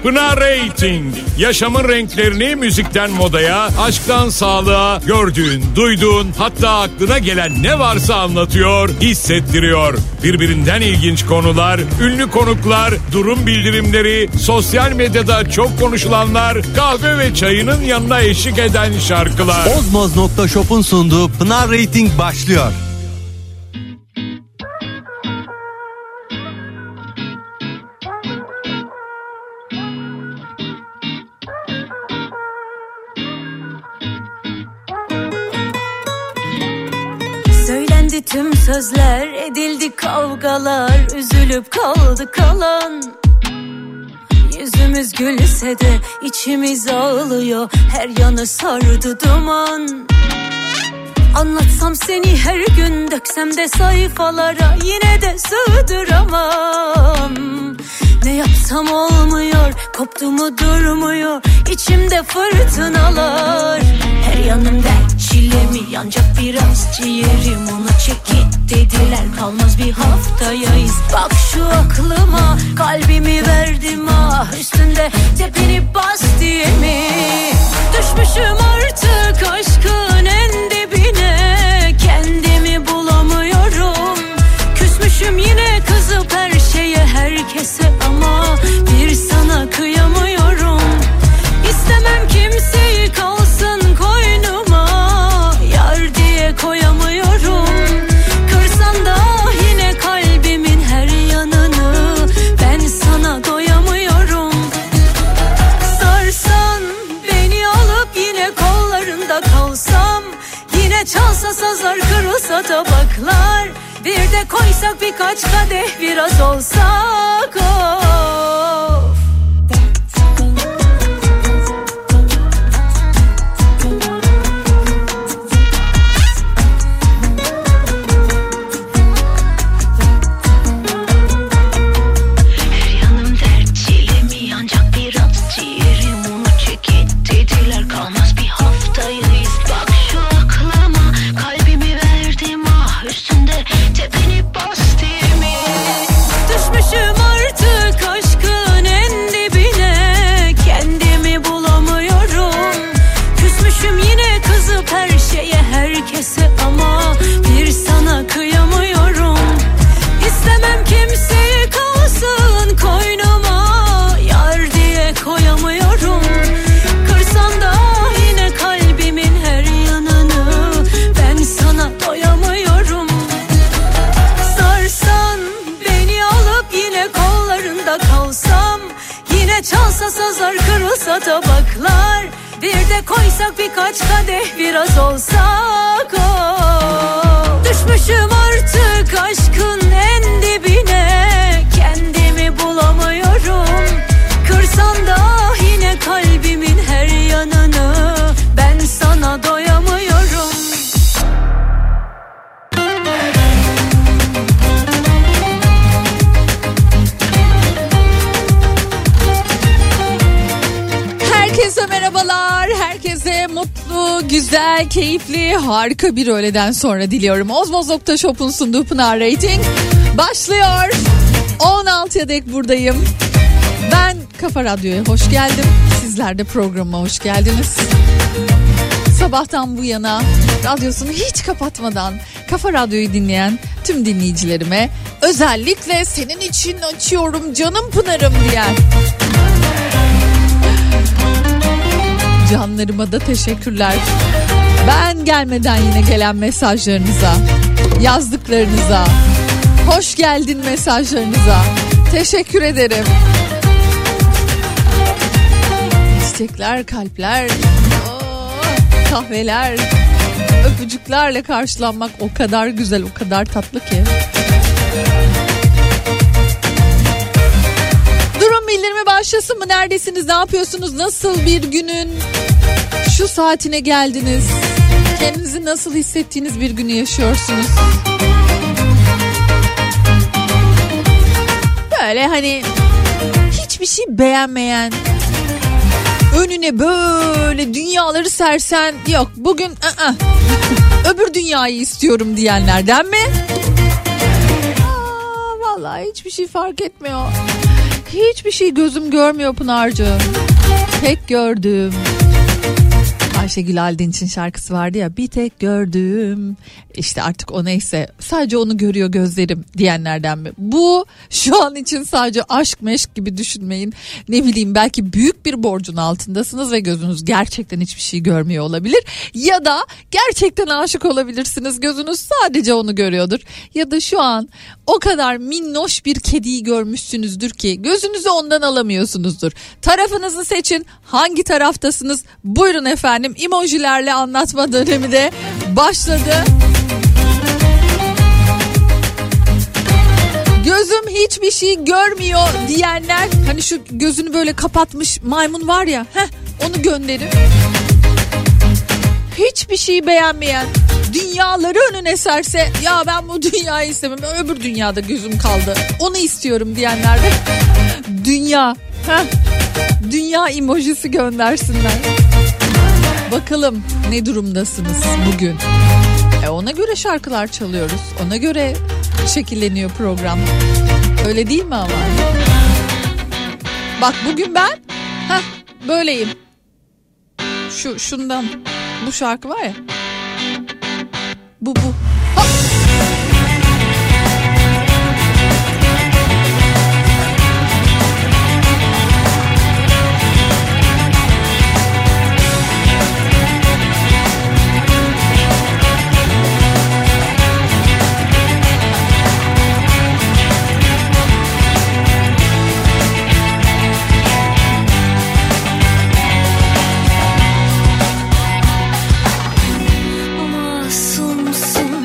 Pınar Rating. Yaşamın renklerini müzikten modaya, aşktan sağlığa, gördüğün, duyduğun, hatta aklına gelen ne varsa anlatıyor, hissettiriyor. Birbirinden ilginç konular, ünlü konuklar, durum bildirimleri, sosyal medyada çok konuşulanlar, kahve ve çayının yanına eşlik eden şarkılar. Ozmoz.shop'un sunduğu Pınar Rating başlıyor. Söylendi tüm sözler, edildi kavgalar, üzülüp kaldı kalan. Yüzümüz gülse de içimiz ağlıyor, her yanı sardı duman. Anlatsam seni her gün, döksem de sayfalara, yine de sığdıramam. Ne yapsam olmuyor, koptu mu durmuyor, içimde fırtınalar. Her yanım dert çile mi, yanacak biraz ciğerim, onu çekit dediler, kalmaz bir haftayayız. Bak şu aklıma, kalbimi verdim ah, üstünde tepinip bas diye mi? Düşmüşüm artık aşkın en dibine, kendimi bulamıyorum. Küsmüşüm yine kızıp her şeye herkese, ama bir sana kıyamıyorum. İstemem kimseyi kalsın koynuma, yar diye koyamıyorum. Kırsan da yine kalbimin her yanını, ben sana doyamıyorum. Sarsan beni alıp yine kollarında kalsam, yine çalsa sazlar, kırılsa tabaklar, bir de koysak birkaç kadeh biraz olsak of. Düşmüşüm artık aşkın en dibine, kendimi bulamıyorum. Küsmüşüm yine kızıp her şeye herkese, ama bir sana kıyamıyorum. İstemem kimseyi kalsın koynuma, yar diye koyamıyorum. Kırsan da yine kalbimin her yanını, ben sana doyamıyorum. Sarsan beni alıp yine kollarında kalsam, yine çalsa sazlar, kırılsa tabaklar, bir de koysak birkaç kadeh biraz olsak oh. Düşmüşüm artık aşkın en dibine, kendimi bulamıyorum. Kırsan da yine kalbimin her yanını, ben sana doyamıyorum. Herkese merhabalar, herkese mutlu, güzel, keyifli, harika bir öğleden sonra diliyorum. Ozmoz.shop'un sunduğu Pınar Rating başlıyor. 16'ya dek buradayım. Ben Kafa Radyo'ya hoş geldim. Sizler de programa hoş geldiniz. Sabahtan bu yana radyosunu hiç kapatmadan Kafa Radyo'yu dinleyen tüm dinleyicilerime, özellikle senin için açıyorum canım Pınar'ım diyen canlarıma da teşekkürler. Ben gelmeden yine gelen mesajlarınıza, yazdıklarınıza, hoş geldin mesajlarınıza teşekkür ederim. Çiçekler, kalpler, kahveler, öpücüklerle karşılanmak o kadar güzel, o kadar tatlı ki. Durum bildirimi başlasın mı? Neredesiniz? Ne yapıyorsunuz? Nasıl bir günün şu saatine geldiniz? Kendinizi nasıl hissettiğiniz bir günü yaşıyorsunuz? Böyle hani hiçbir şey beğenmeyen, önüne böyle dünyaları sersen, yok bugün öbür dünyayı istiyorum diyenlerden mi? Vallahi hiçbir şey fark etmiyor. Hiçbir şey gözüm görmüyor Pınar'cığım. Tek gördüm. Ayşegül Aldinç'in şarkısı vardı ya, bir tek gördüm. İşte artık o neyse, sadece onu görüyor gözlerim diyenlerden mi? Bu şu an için sadece aşk meşk gibi düşünmeyin. Ne bileyim, belki büyük bir borcun altındasınız ve gözünüz gerçekten hiçbir şey görmüyor olabilir. Ya da gerçekten aşık olabilirsiniz, gözünüz sadece onu görüyordur. Ya da şu an o kadar minnoş bir kediyi görmüşsünüzdür ki gözünüzü ondan alamıyorsunuzdur. Tarafınızı seçin, hangi taraftasınız? Buyurun efendim, emojilerle anlatma dönemi de başladı. Gözüm hiçbir şey görmüyor diyenler, hani şu gözünü böyle kapatmış maymun var ya, onu gönderin. Hiçbir şey beğenmeyen, dünyaları önüne serse, ya ben bu dünyayı istemem, öbür dünyada gözüm kaldı, onu istiyorum diyenler de dünya emojisi göndersinler. Bakalım ne durumdasınız bugün? Ona göre şarkılar çalıyoruz. Ona göre şekilleniyor program. Öyle değil mi ama? Bak bugün ben böyleyim. Şundan bu şarkı var ya. Bu. Hop. Masumsun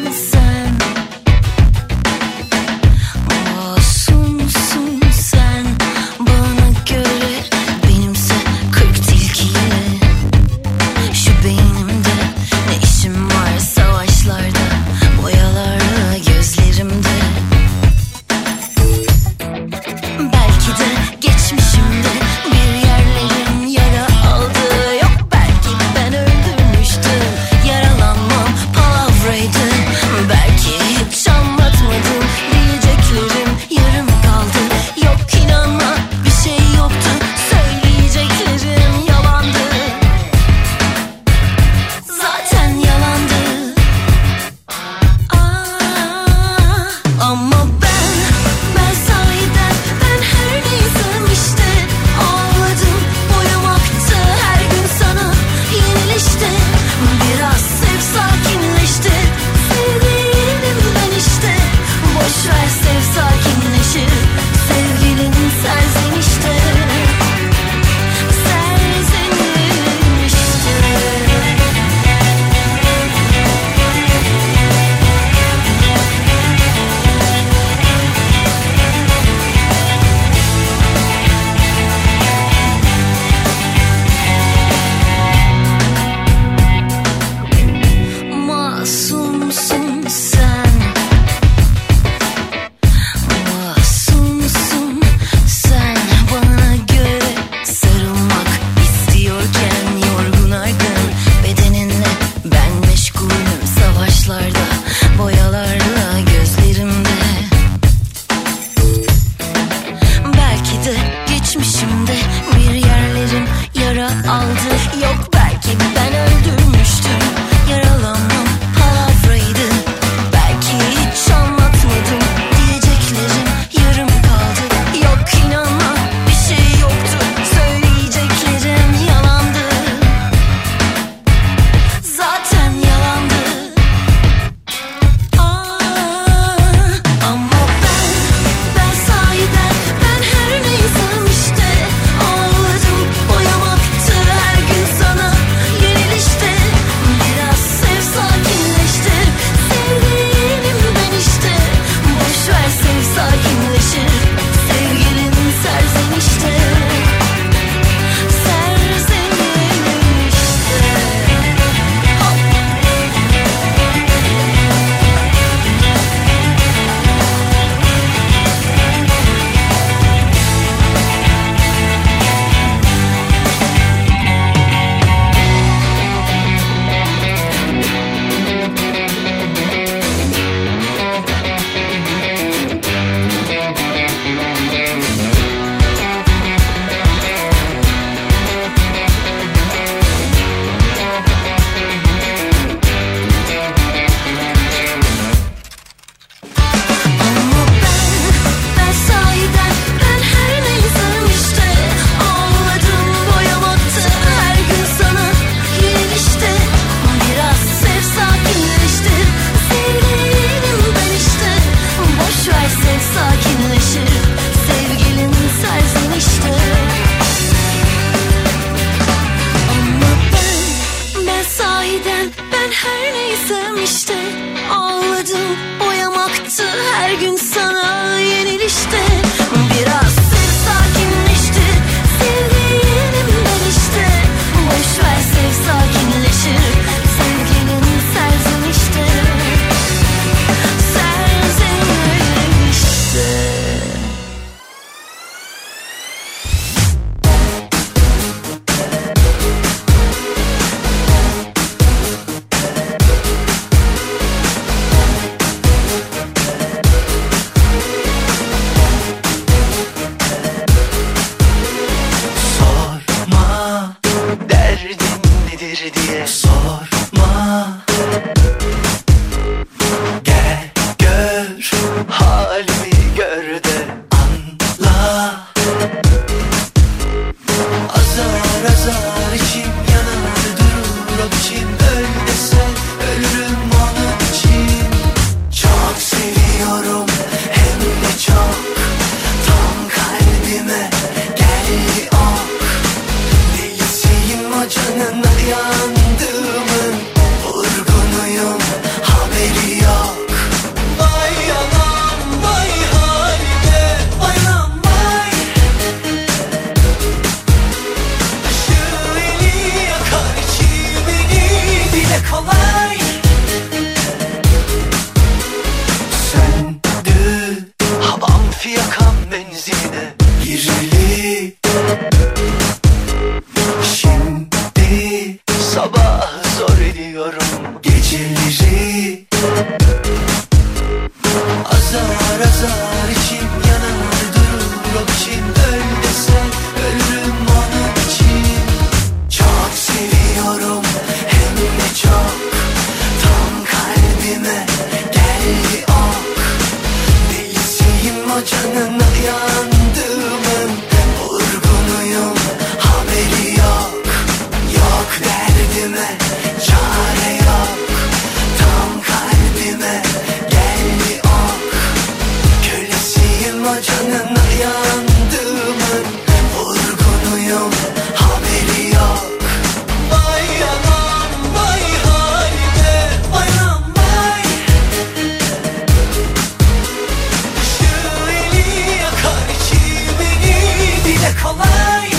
işte. Ağladım, boyamaktı her gün sana yenilişte. Biraz sev, sakinleştir, sevdiğimden işte. Boşver, sev, sakinleşir, sevginin serzenişte. Serzenişte. Diye sorma, gel gör, halimi gör de anla. Azar azar içim yanar durur o biçim. Öl desen ölürüm onun için. Çok seviyorum hem de çok, tam kalbime geldi ok. Delisiyim o canına yandığımın, vurgunuyum haberi yok. Vay anam vay haline, vay anam vay. Şu eli yakar içimini, dile kolay. Söndü havam fiyakam benzine girili. Şimdi sabah zor ediyorum geceleri. Azar azar içim yanar durur o biçim. Öl desen ölürüm onun için. Çok seviyorum hem de çok, tam kalbime geldi ok. Delisiyim o canına yandığımın, vurgunuyum haberi yok. Yok derdime çare yok, tam kalbime geldi ok. Kölesiyim o canına yandığımın, vurgunuyum haberi yok. Vay anam vay haline, vay anam vay. Şu eli yakar içimini, dile kolay.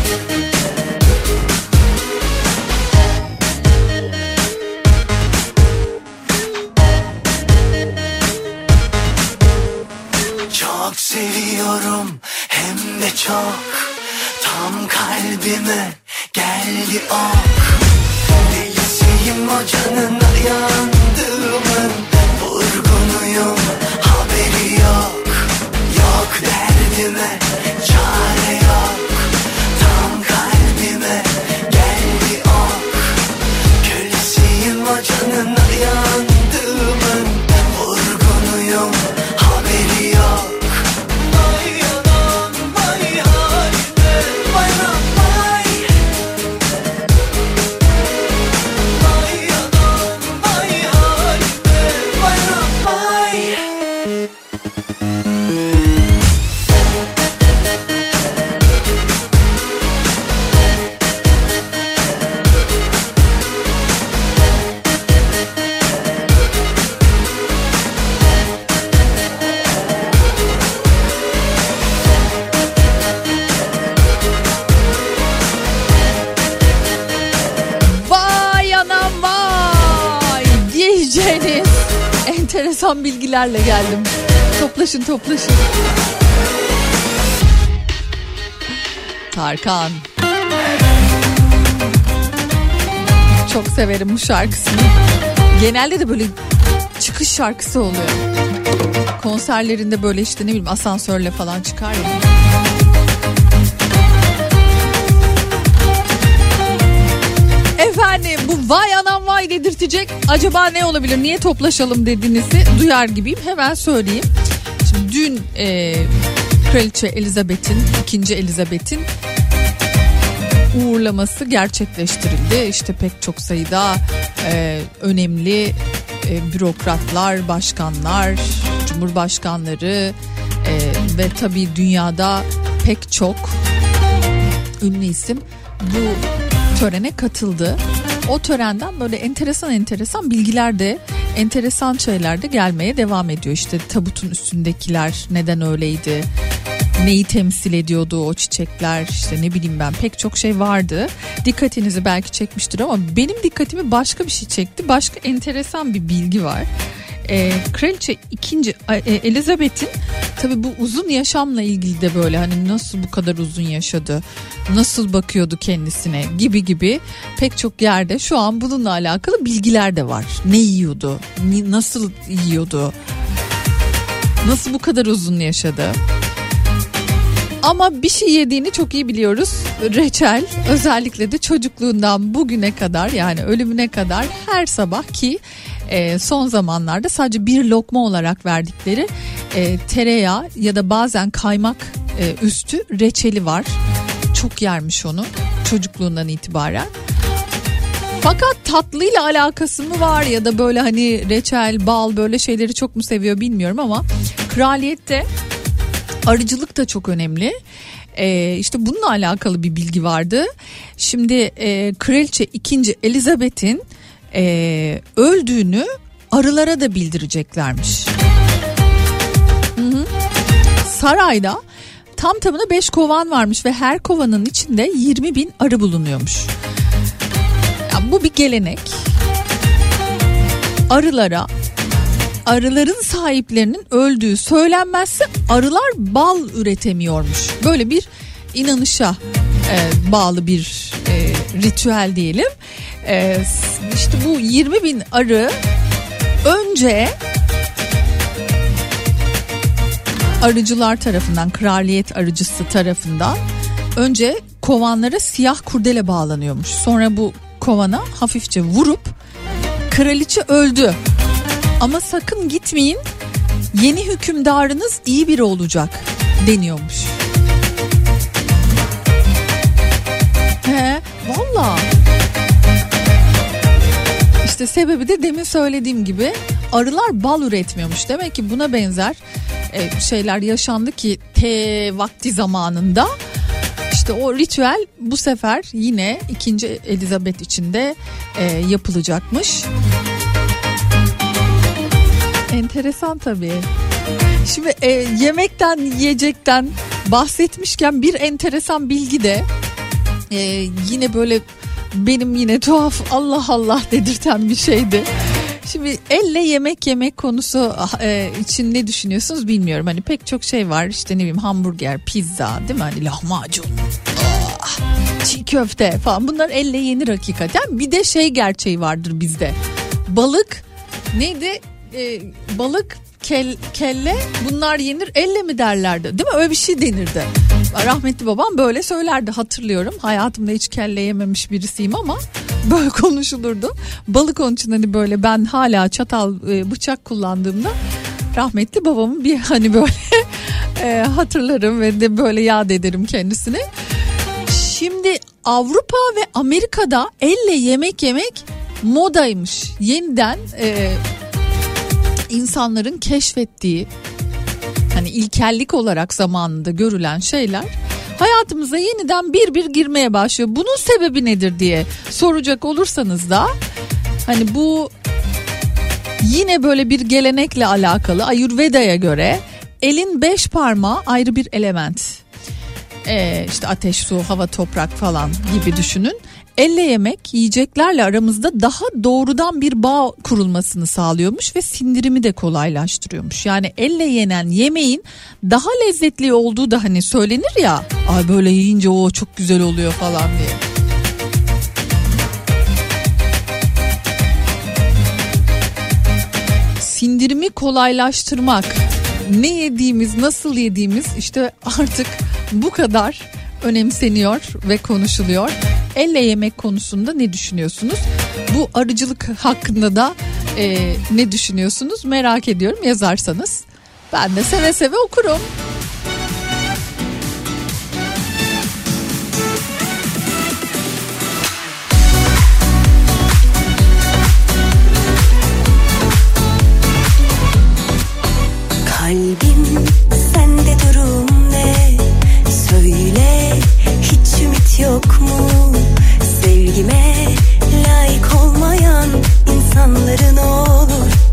Çok seviyorum hem de çok, tam kalbime geldi ok. Delisiyim o canına yandığımın, vurgunuyum haberi yok. Yok derdime çare yok, tam kalbime geldi ok. Kölesiyim o canına yandığımın, vurgunuyum haberi yok. Vay anam vay haline, vay anam vay. Vay anam vay haline, vay anam vay. Vay anam vay diyeceğiniz enteresan bilgilerle geldim. Toplaşın toplaşın. Tarkan. Çok severim bu şarkısını. Genelde de böyle çıkış şarkısı oluyor. Konserlerinde böyle işte ne bileyim asansörle falan çıkar ya. Efendim bu vay anam vay dedirtecek acaba ne olabilir? Niye toplaşalım dediğinizi duyar gibiyim. Hemen söyleyeyim. Şimdi dün Kraliçe Elizabeth'in, 2. Elizabeth'in uğurlaması gerçekleştirildi. İşte pek çok sayıda önemli bürokratlar, başkanlar, cumhurbaşkanları ve tabii dünyada pek çok ünlü isim bu törene katıldı. O törenden böyle enteresan bilgiler de enteresan şeyler de gelmeye devam ediyor. İşte tabutun üstündekiler neden öyleydi? Neyi temsil ediyordu o çiçekler, işte ne bileyim ben, pek çok şey vardı. Dikkatinizi belki çekmiştir ama benim dikkatimi başka bir şey çekti. Başka enteresan bir bilgi var. Kraliçe 2. Elizabeth'in tabii bu uzun yaşamla ilgili de böyle hani nasıl bu kadar uzun yaşadı, nasıl bakıyordu kendisine gibi pek çok yerde şu an bununla alakalı bilgiler de var. Ne yiyordu, nasıl yiyordu, nasıl bu kadar uzun yaşadı. Ama bir şey yediğini çok iyi biliyoruz. Reçel, özellikle de çocukluğundan bugüne kadar, yani ölümüne kadar her sabah, ki son zamanlarda sadece bir lokma olarak verdikleri tereyağı ya da bazen kaymak üstü reçeli var. Çok yermiş onu çocukluğundan itibaren. Fakat tatlıyla alakası mı var ya da böyle hani reçel, bal böyle şeyleri çok mu seviyor bilmiyorum ama kraliyette arıcılık da çok önemli. İşte bununla alakalı bir bilgi vardı. Şimdi Kraliçe 2. Elizabeth'in öldüğünü arılara da bildireceklermiş. Hı-hı. Sarayda tam tamına 5 kovan varmış ve her kovanın içinde 20.000 arı bulunuyormuş. Ya, bu bir gelenek. Arıların sahiplerinin öldüğü söylenmezse arılar bal üretemiyormuş. Böyle bir inanışa bağlı bir ritüel diyelim. İşte bu 20.000 arı önce arıcılar tarafından, kraliyet arıcısı tarafından önce kovanlara siyah kurdele bağlanıyormuş. Sonra bu kovana hafifçe vurup kraliçe öldü ama sakın gitmeyin, yeni hükümdarınız iyi biri olacak deniyormuş. Valla. İşte sebebi de demin söylediğim gibi arılar bal üretmiyormuş. Demek ki buna benzer şeyler yaşandı ki vakti zamanında. İşte o ritüel bu sefer yine 2. Elizabeth için de yapılacakmış. Enteresan tabii. Şimdi yemekten, yiyecekten bahsetmişken bir enteresan bilgi de yine böyle benim yine tuhaf, Allah Allah dedirten bir şeydi. Şimdi elle yemek konusu için ne düşünüyorsunuz bilmiyorum. Hani pek çok şey var, işte ne bileyim, hamburger, pizza, değil mi? Hani lahmacun, çiğ köfte falan, bunlar elle yenir hakikaten. Bir de şey gerçeği vardır bizde. Balık neydi? Balık, kelle, bunlar yenir elle mi derlerdi, değil mi? Öyle bir şey denirdi. Rahmetli babam böyle söylerdi, hatırlıyorum. Hayatımda hiç kelle yememiş birisiyim ama böyle konuşulurdu. Balık, onun için hani böyle ben hala çatal bıçak kullandığımda rahmetli babamı bir hani böyle hatırlarım ve de böyle yad ederim kendisini. Şimdi Avrupa ve Amerika'da elle yemek modaymış. Yeniden insanların keşfettiği, hani ilkellik olarak zamanında görülen şeyler hayatımıza yeniden bir girmeye başlıyor. Bunun sebebi nedir diye soracak olursanız da hani bu yine böyle bir gelenekle alakalı. Ayurveda'ya göre elin 5 parmağı ayrı bir element. İşte ateş, su, hava, toprak falan gibi düşünün. Elle yemek yiyeceklerle aramızda daha doğrudan bir bağ kurulmasını sağlıyormuş ve sindirimi de kolaylaştırıyormuş. Yani elle yenen yemeğin daha lezzetli olduğu da hani söylenir ya. Ay böyle yiyince o çok güzel oluyor falan diye. Sindirimi kolaylaştırmak, ne yediğimiz, nasıl yediğimiz işte artık bu kadar önemseniyor ve konuşuluyor. Elle yemek konusunda ne düşünüyorsunuz? Bu arıcılık hakkında da ne düşünüyorsunuz? Merak ediyorum, yazarsanız. Ben de seve seve okurum. Kalbim sende, durum ne? Söyle, hiç ümit yok mu? Sevgime layık olmayan insanların olur.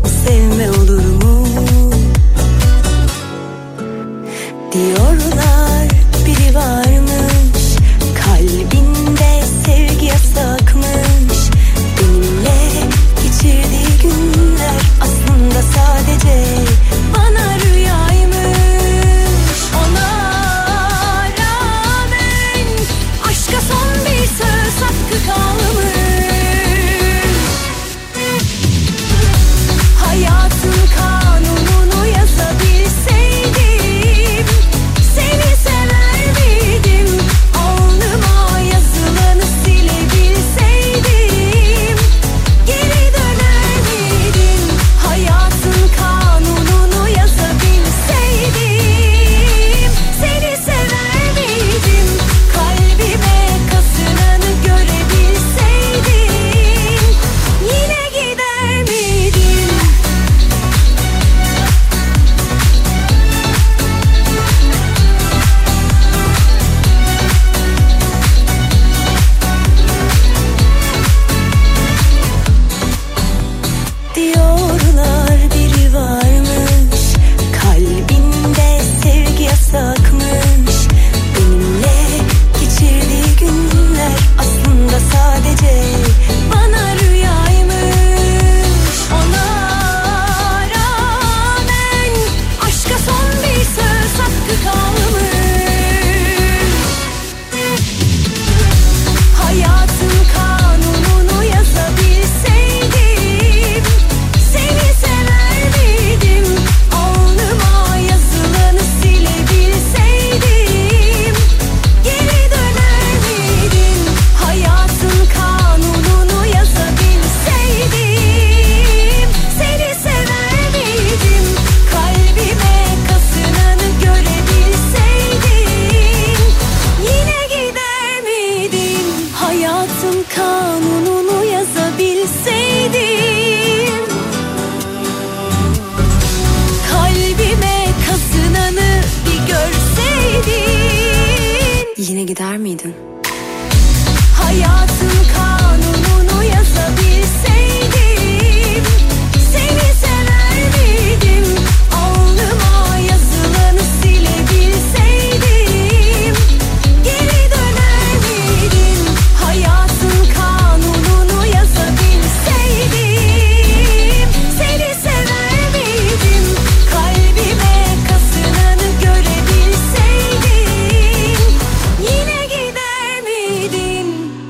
yine gider miydin? Hayatın kanununu yazabilseydim seni sever miydim? Alnıma yazılanı silebilseydim geri döner miydin? Hayatın kanununu yazabilseydim seni sever miydim? Kalbime kazınanı görebilseydim yine gider miydin?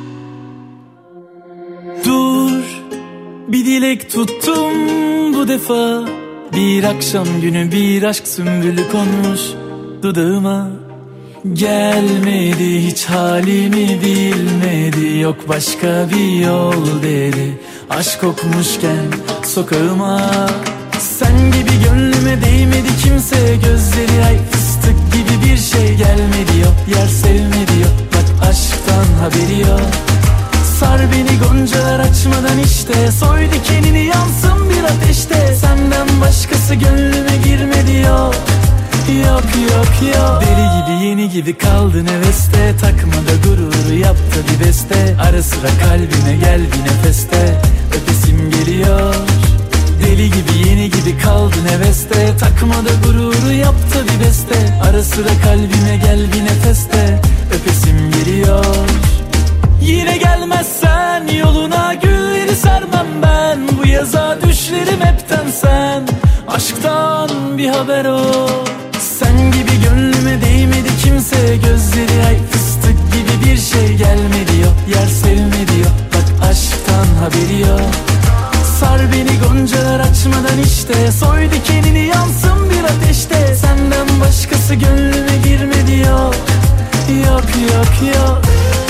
Dur, bir dilek tuttum bu defa. Bir akşam günü bir aşk sümbülü konmuş dudağıma. Gelmedi, hiç halimi bilmedi, yok başka bir yol dedi. Aşk kokmuşken sokağıma. Sen gibi gönlüme değmedi kimse, gözleri ay fıstık gibi bir şey. Gelmedi yok, yer sevmedi yok, bak aşktan haberi yok. Sar beni goncalar açmadan işte, soy dikenini yansın bir ateşte. Senden başkası gönlüme girmedi yok, yok yok yok. Deli gibi yeni gibi kaldın heveste, takma da gururu yaptı bir beste. Ara sıra kalbime gel bir nefeste, öpesim geliyor. Deli gibi yeni gibi kaldın heveste, takma da gururu yaptı bir beste. Ara sıra kalbime gel bir nefeste, öpesim geliyor. Yine gelmezsen yoluna gülleri sermem ben. Bu yaza düşlerim hepten sen, aşktan bir haber o. Sen gibi gönlüme değmedi kimse, gözleri ay fıstık gibi bir şey. Gelmedi yok, yer sevmedi yok, bak aşktan haberi yok. Sar beni goncalar açmadan işte, soy dikenini yansın bir ateşte. Senden başkası gönlüme girmedi yok, yok yok yok.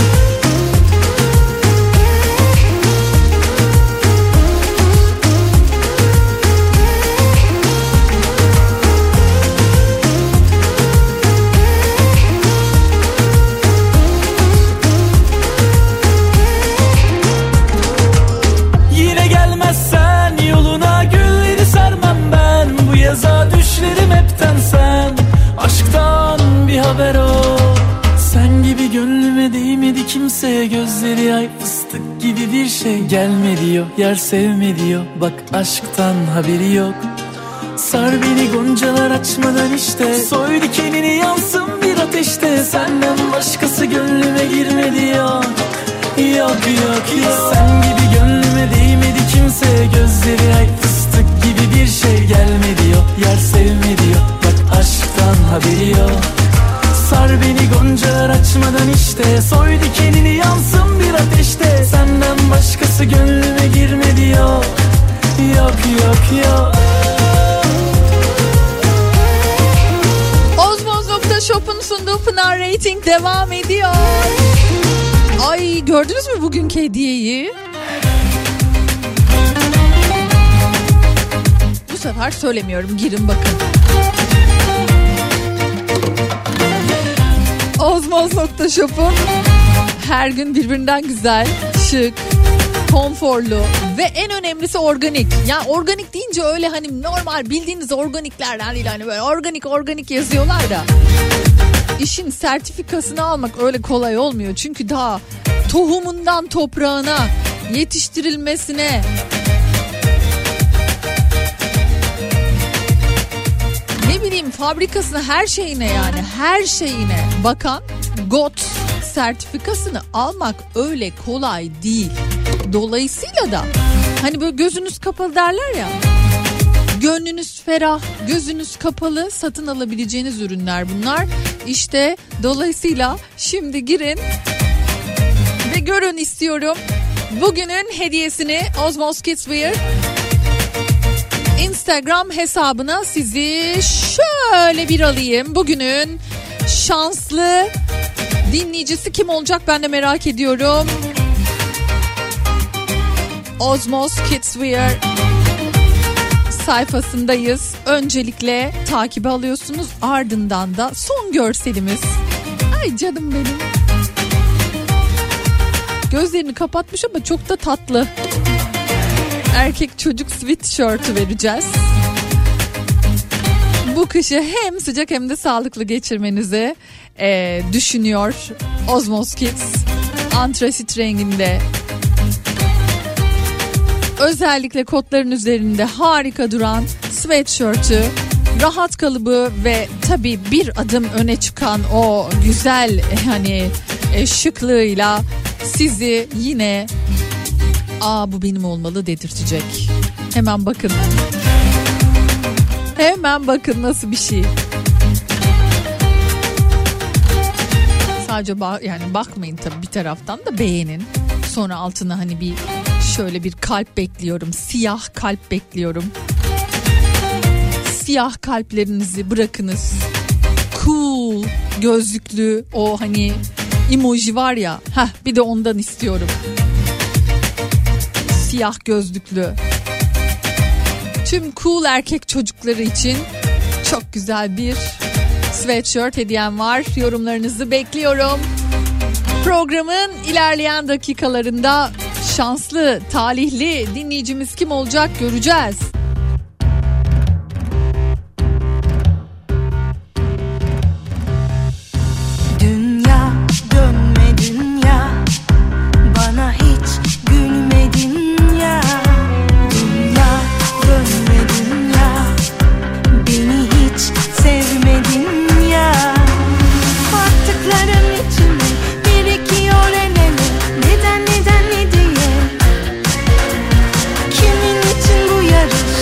Yaza düşlerim hepten sen, aşktan bir haber o. Sen gibi gönlüme değmedi kimse, gözleri ay fıstık gibi bir şey. Gelmedi yok, yer sevmedi yok, bak aşktan haberi yok. Sar beni goncalar açmadan işte, soy dikenini yansın bir ateşte. Senden başkası gönlüme girmedi yok, yok yok yok. Sen gibi gönlüme değmedi kimse, gözleri ay fıstık gibi bir şey. Gelmedi yok, yer sevmedi yok, bak aşktan haberi yok. Sar beni goncalar açmadan işte, soy dikenini yansın bir ateşte. Senden başkası gönlüme girmedi yok, yok yok yok. Ozmoz.shop'un sunduğu Pınar Rating devam ediyor. Ay, gördünüz mü bugünkü hediyeyi? Bu sefer söylemiyorum, girin bakın. Ozmoz.shop'un her gün birbirinden güzel, şık, konforlu ve en önemlisi organik. Yani organik deyince öyle hani normal bildiğiniz organiklerden değil, hani böyle organik yazıyorlar da. İşin sertifikasını almak öyle kolay olmuyor. Çünkü daha tohumundan toprağına, yetiştirilmesine, ne bileyim fabrikasına, her şeyine, yani her şeyine bakan GOTS sertifikasını almak öyle kolay değil. Dolayısıyla da hani böyle gözünüz kapalı derler ya, gönlünüz ferah, gözünüz kapalı satın alabileceğiniz ürünler bunlar. İşte dolayısıyla şimdi girin ve görün istiyorum. Bugünün hediyesini Ozmoz Kids Wear Instagram hesabına sizi şöyle bir alayım. Bugünün şanslı dinleyicisi kim olacak, ben de merak ediyorum. Ozmoz Kids Wear sayfasındayız. Öncelikle takibi alıyorsunuz, ardından da son görselimiz. Ay canım benim. Gözlerini kapatmış ama çok da tatlı. Erkek çocuk sweatshirt'ü vereceğiz. bu kışı hem sıcak hem de sağlıklı geçirmenizi düşünüyor. Ozmoz Kids antrasit renginde. Özellikle kotların üzerinde harika duran sweatshirt'ü, rahat kalıbı ve tabii bir adım öne çıkan o güzel şıklığıyla sizi yine bu benim olmalı dedirtecek. Hemen bakın. Hemen bakın nasıl bir şey. Sadece bakmayın tabii, bir taraftan da beğenin. Sonra altına bir şöyle bir kalp bekliyorum. Siyah kalp bekliyorum. Siyah kalplerinizi bırakınız. Cool gözlüklü o emoji var ya. Bir de ondan istiyorum. Siyah gözlüklü. Tüm cool erkek çocukları için çok güzel bir sweatshirt hediyem var. Yorumlarınızı bekliyorum. Programın ilerleyen dakikalarında şanslı, talihli dinleyicimiz kim olacak göreceğiz. Dünya dönme dünya, bana hiç gülmedin ya. Dünya dönme dünya, beni hiç sevmedin ya. Baktıkların içime birikiyor el ele, neden ne diye. Kimin için bu yarış,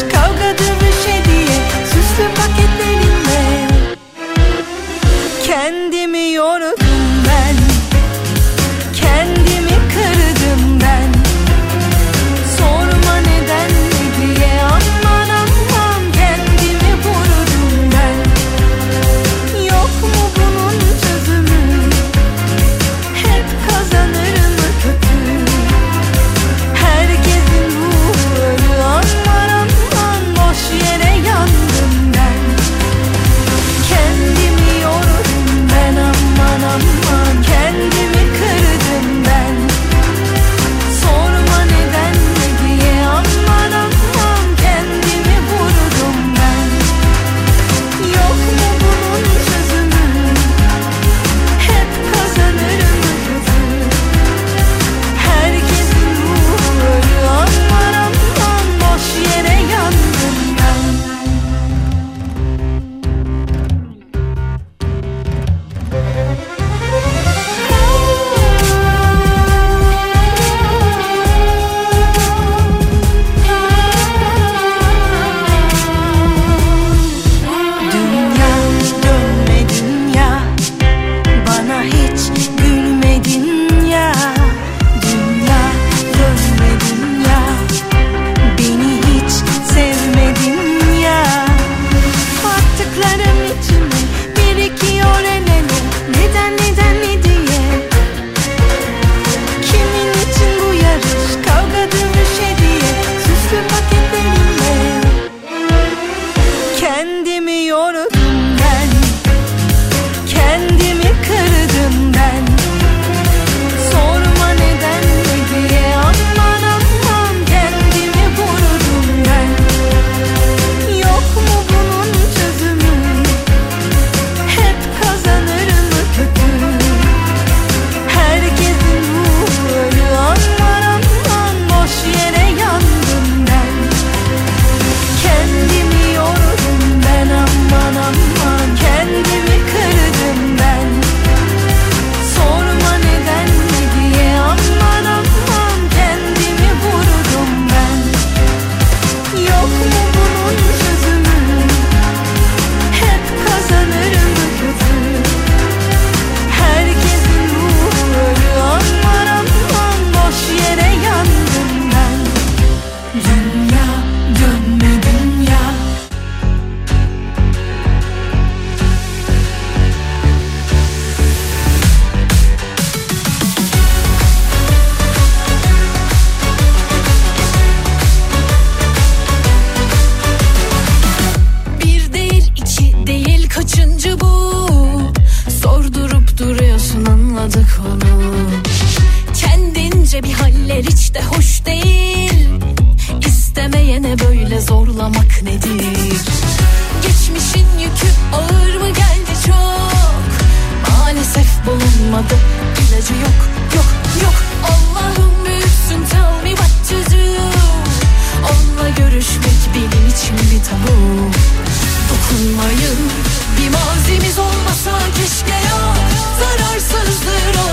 kalmadı. İlacı yok, yok, yok. Allah'ım büyüksün, tell me what to do. Onunla görüşmek benim için bir tabu. Dokunmayın, bir mazimiz olmasa keşke ya. Zararsızdır o.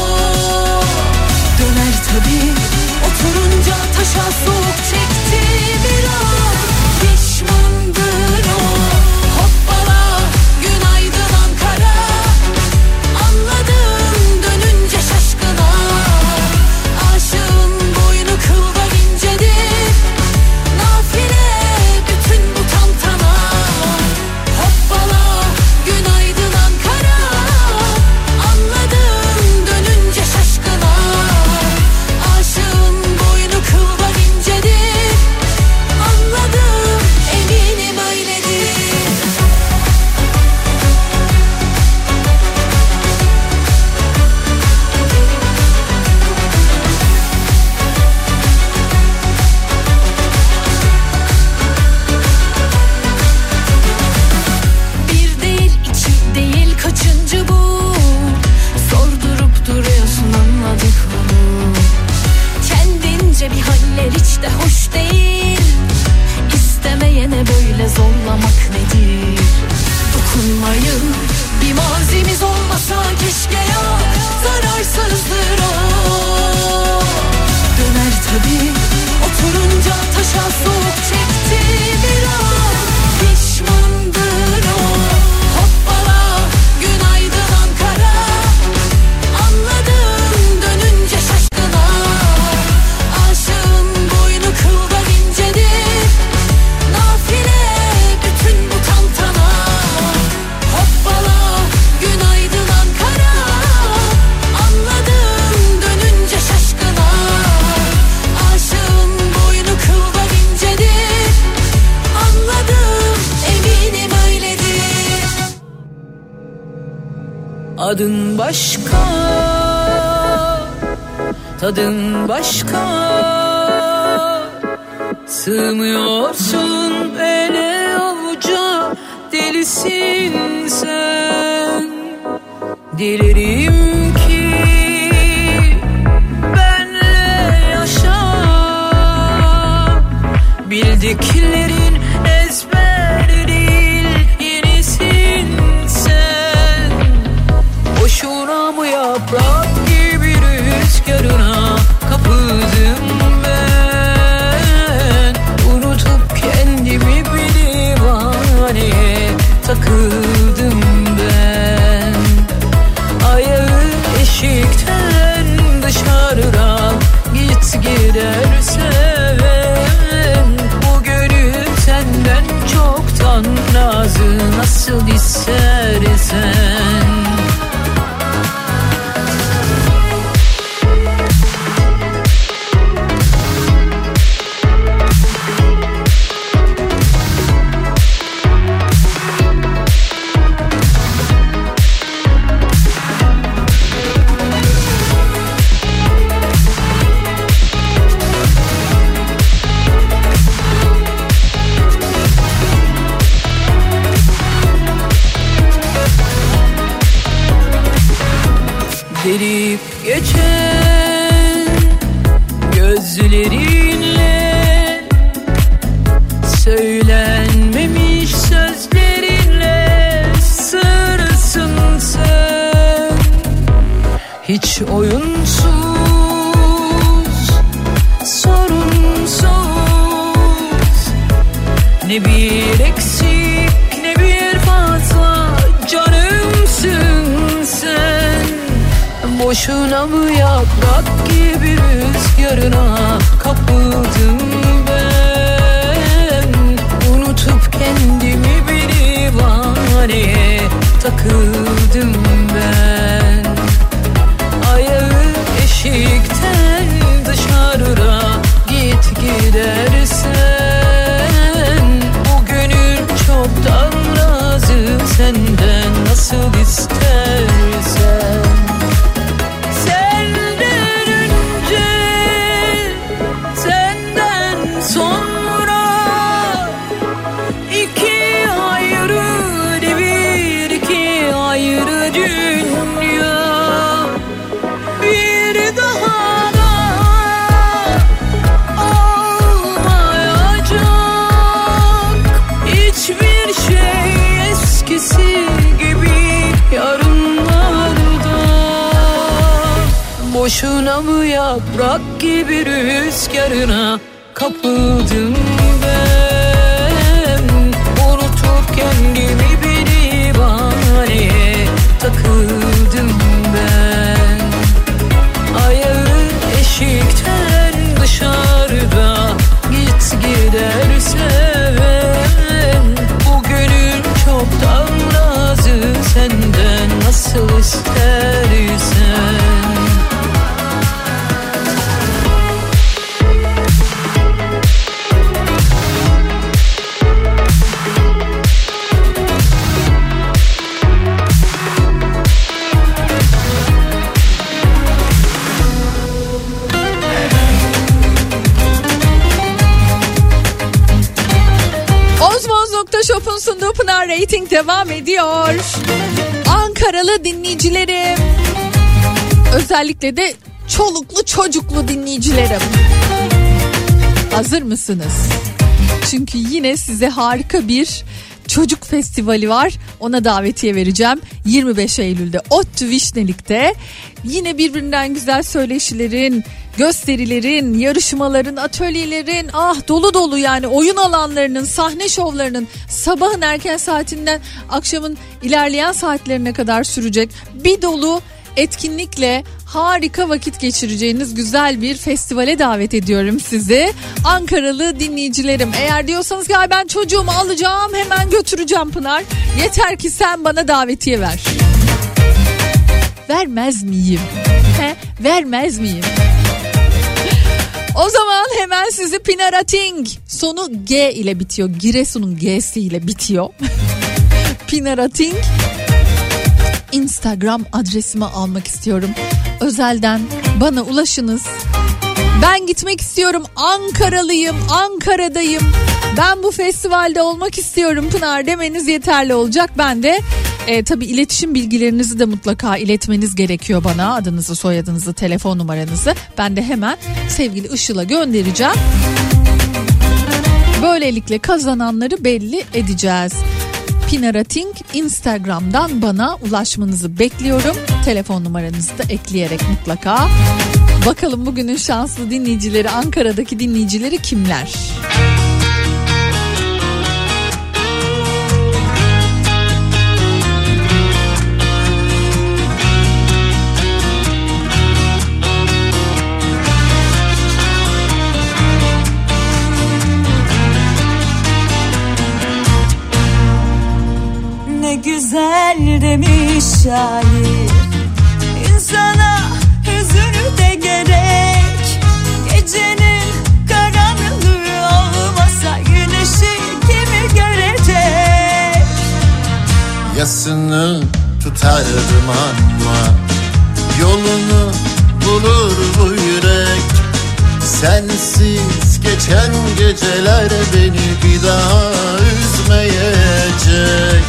Döner tabii, oturunca taşa soğuk çekti biraz. Pişmandır o. Hoppala, günaydın Ankara. Anladım dönünce şaşkına. Aşığın boynu kıldan incedir. Nafile bütün bu tantana. Hoppala, günaydın Ankara. Anladım dönünce şaşkına. Aşığın boynu kıldan incedir. Anladım, eminim öyledir. Bir değil, iki değil, kaçıncı bu? Sordurup duruyorsun, anladık onu. Kendince bir haller hiç de hoş değil. İstemeyene böyle zorlamak nedir? Dokunmayın, bir mazimiz olmasa keşke ya. Zararsızdır o. Döner tabii, oturunca taşa soğuk çekti biraz. Pişmandır o. Hoppala, günaydın Ankara. Anladım dönünce şaşkına. Aşığın boynu kıldan incedir. Nafile bütün bu tantana. Hoppala, günaydın Ankara. Anladım dönünce şaşkına. Aşığın boynu kıldan incedir. Anladım, eminim öyledir. Adın başka, tadın başka. Sığmıyorsun ele avuca, delisin sen. Dilerim ki benle yaşa. Bildiklerin ezber değil, yenisin sen. Boşuna mı yaprak gibi rüzgarına kapıldım ben. Unutup kendimi bir divaneye takıldım ben. Ayağı eşikten dışarıda git gidersen. Bu gönül senden çoktan razı, nasıl istersen. Gelip geçen gözlerinle, söylenmemiş sözlerinle sırrısın sen. Hiç oyunsuz, sorunsuz, ne bir eksik ne bir fazla canımsın sen. Boşuna mı yaprak gibi rüzgarına kapıldım ben. Unutup kendimi bir divaneye takıldım ben. Ayağı eşikten dışarıda git gidersen. Bu gönül çoktan razı, senden nasıl istersen. Senden önce, senden sonra, iki ayrı devir, iki ayrı dünya. Boşuna mı yaprak gibi rüzgarına kapıldım ben? Unutup kendimi bir ibaneye takıldım ben. Ayağı eşikten dışarıda git gidersen, bu gönül çoktan razı senden, nasıl istersen. Shop'un sunduğu Pınar Rating devam ediyor. Ankaralı dinleyicilerim, özellikle de çoluklu çocuklu dinleyicilerim, hazır mısınız? Çünkü yine size harika bir çocuk festivali var. Ona davetiye vereceğim. 25 Eylül'de ODTÜ Vişnelik'te yine birbirinden güzel söyleşilerin, gösterilerin, yarışmaların, atölyelerin, dolu dolu yani oyun alanlarının, sahne şovlarının sabahın erken saatinden akşamın ilerleyen saatlerine kadar sürecek bir dolu etkinlikle harika vakit geçireceğiniz güzel bir festivale davet ediyorum sizi. Ankaralı dinleyicilerim, eğer diyorsanız ki ben çocuğumu alacağım, hemen götüreceğim Pınar, yeter ki sen bana davetiye ver. Vermez miyim? Vermez miyim? O zaman hemen sizi Pinarating, sonu G ile bitiyor, Giresun'un G'si ile bitiyor. Pinarating Instagram adresimi almak istiyorum. Özelden bana ulaşınız. Ben gitmek istiyorum, Ankaralıyım, Ankara'dayım, ben bu festivalde olmak istiyorum Pınar demeniz yeterli olacak. Ben de tabii iletişim bilgilerinizi de mutlaka iletmeniz gerekiyor bana. Adınızı, soyadınızı, telefon numaranızı. Ben de hemen sevgili Işıl'a göndereceğim. Böylelikle kazananları belli edeceğiz. Pinarating Instagram'dan bana ulaşmanızı bekliyorum. Telefon numaranızı da ekleyerek mutlaka. Bakalım bugünün şanslı dinleyicileri, Ankara'daki dinleyicileri kimler? Ne güzel demiş şair, insana hüzünü de gerek. Gecenin karanlığı olmasa güneşi kimi görecek? Yasını tutardım ama yolunu bulur bu yürek. Sensiz geçen geceler beni bir daha üzmeyecek.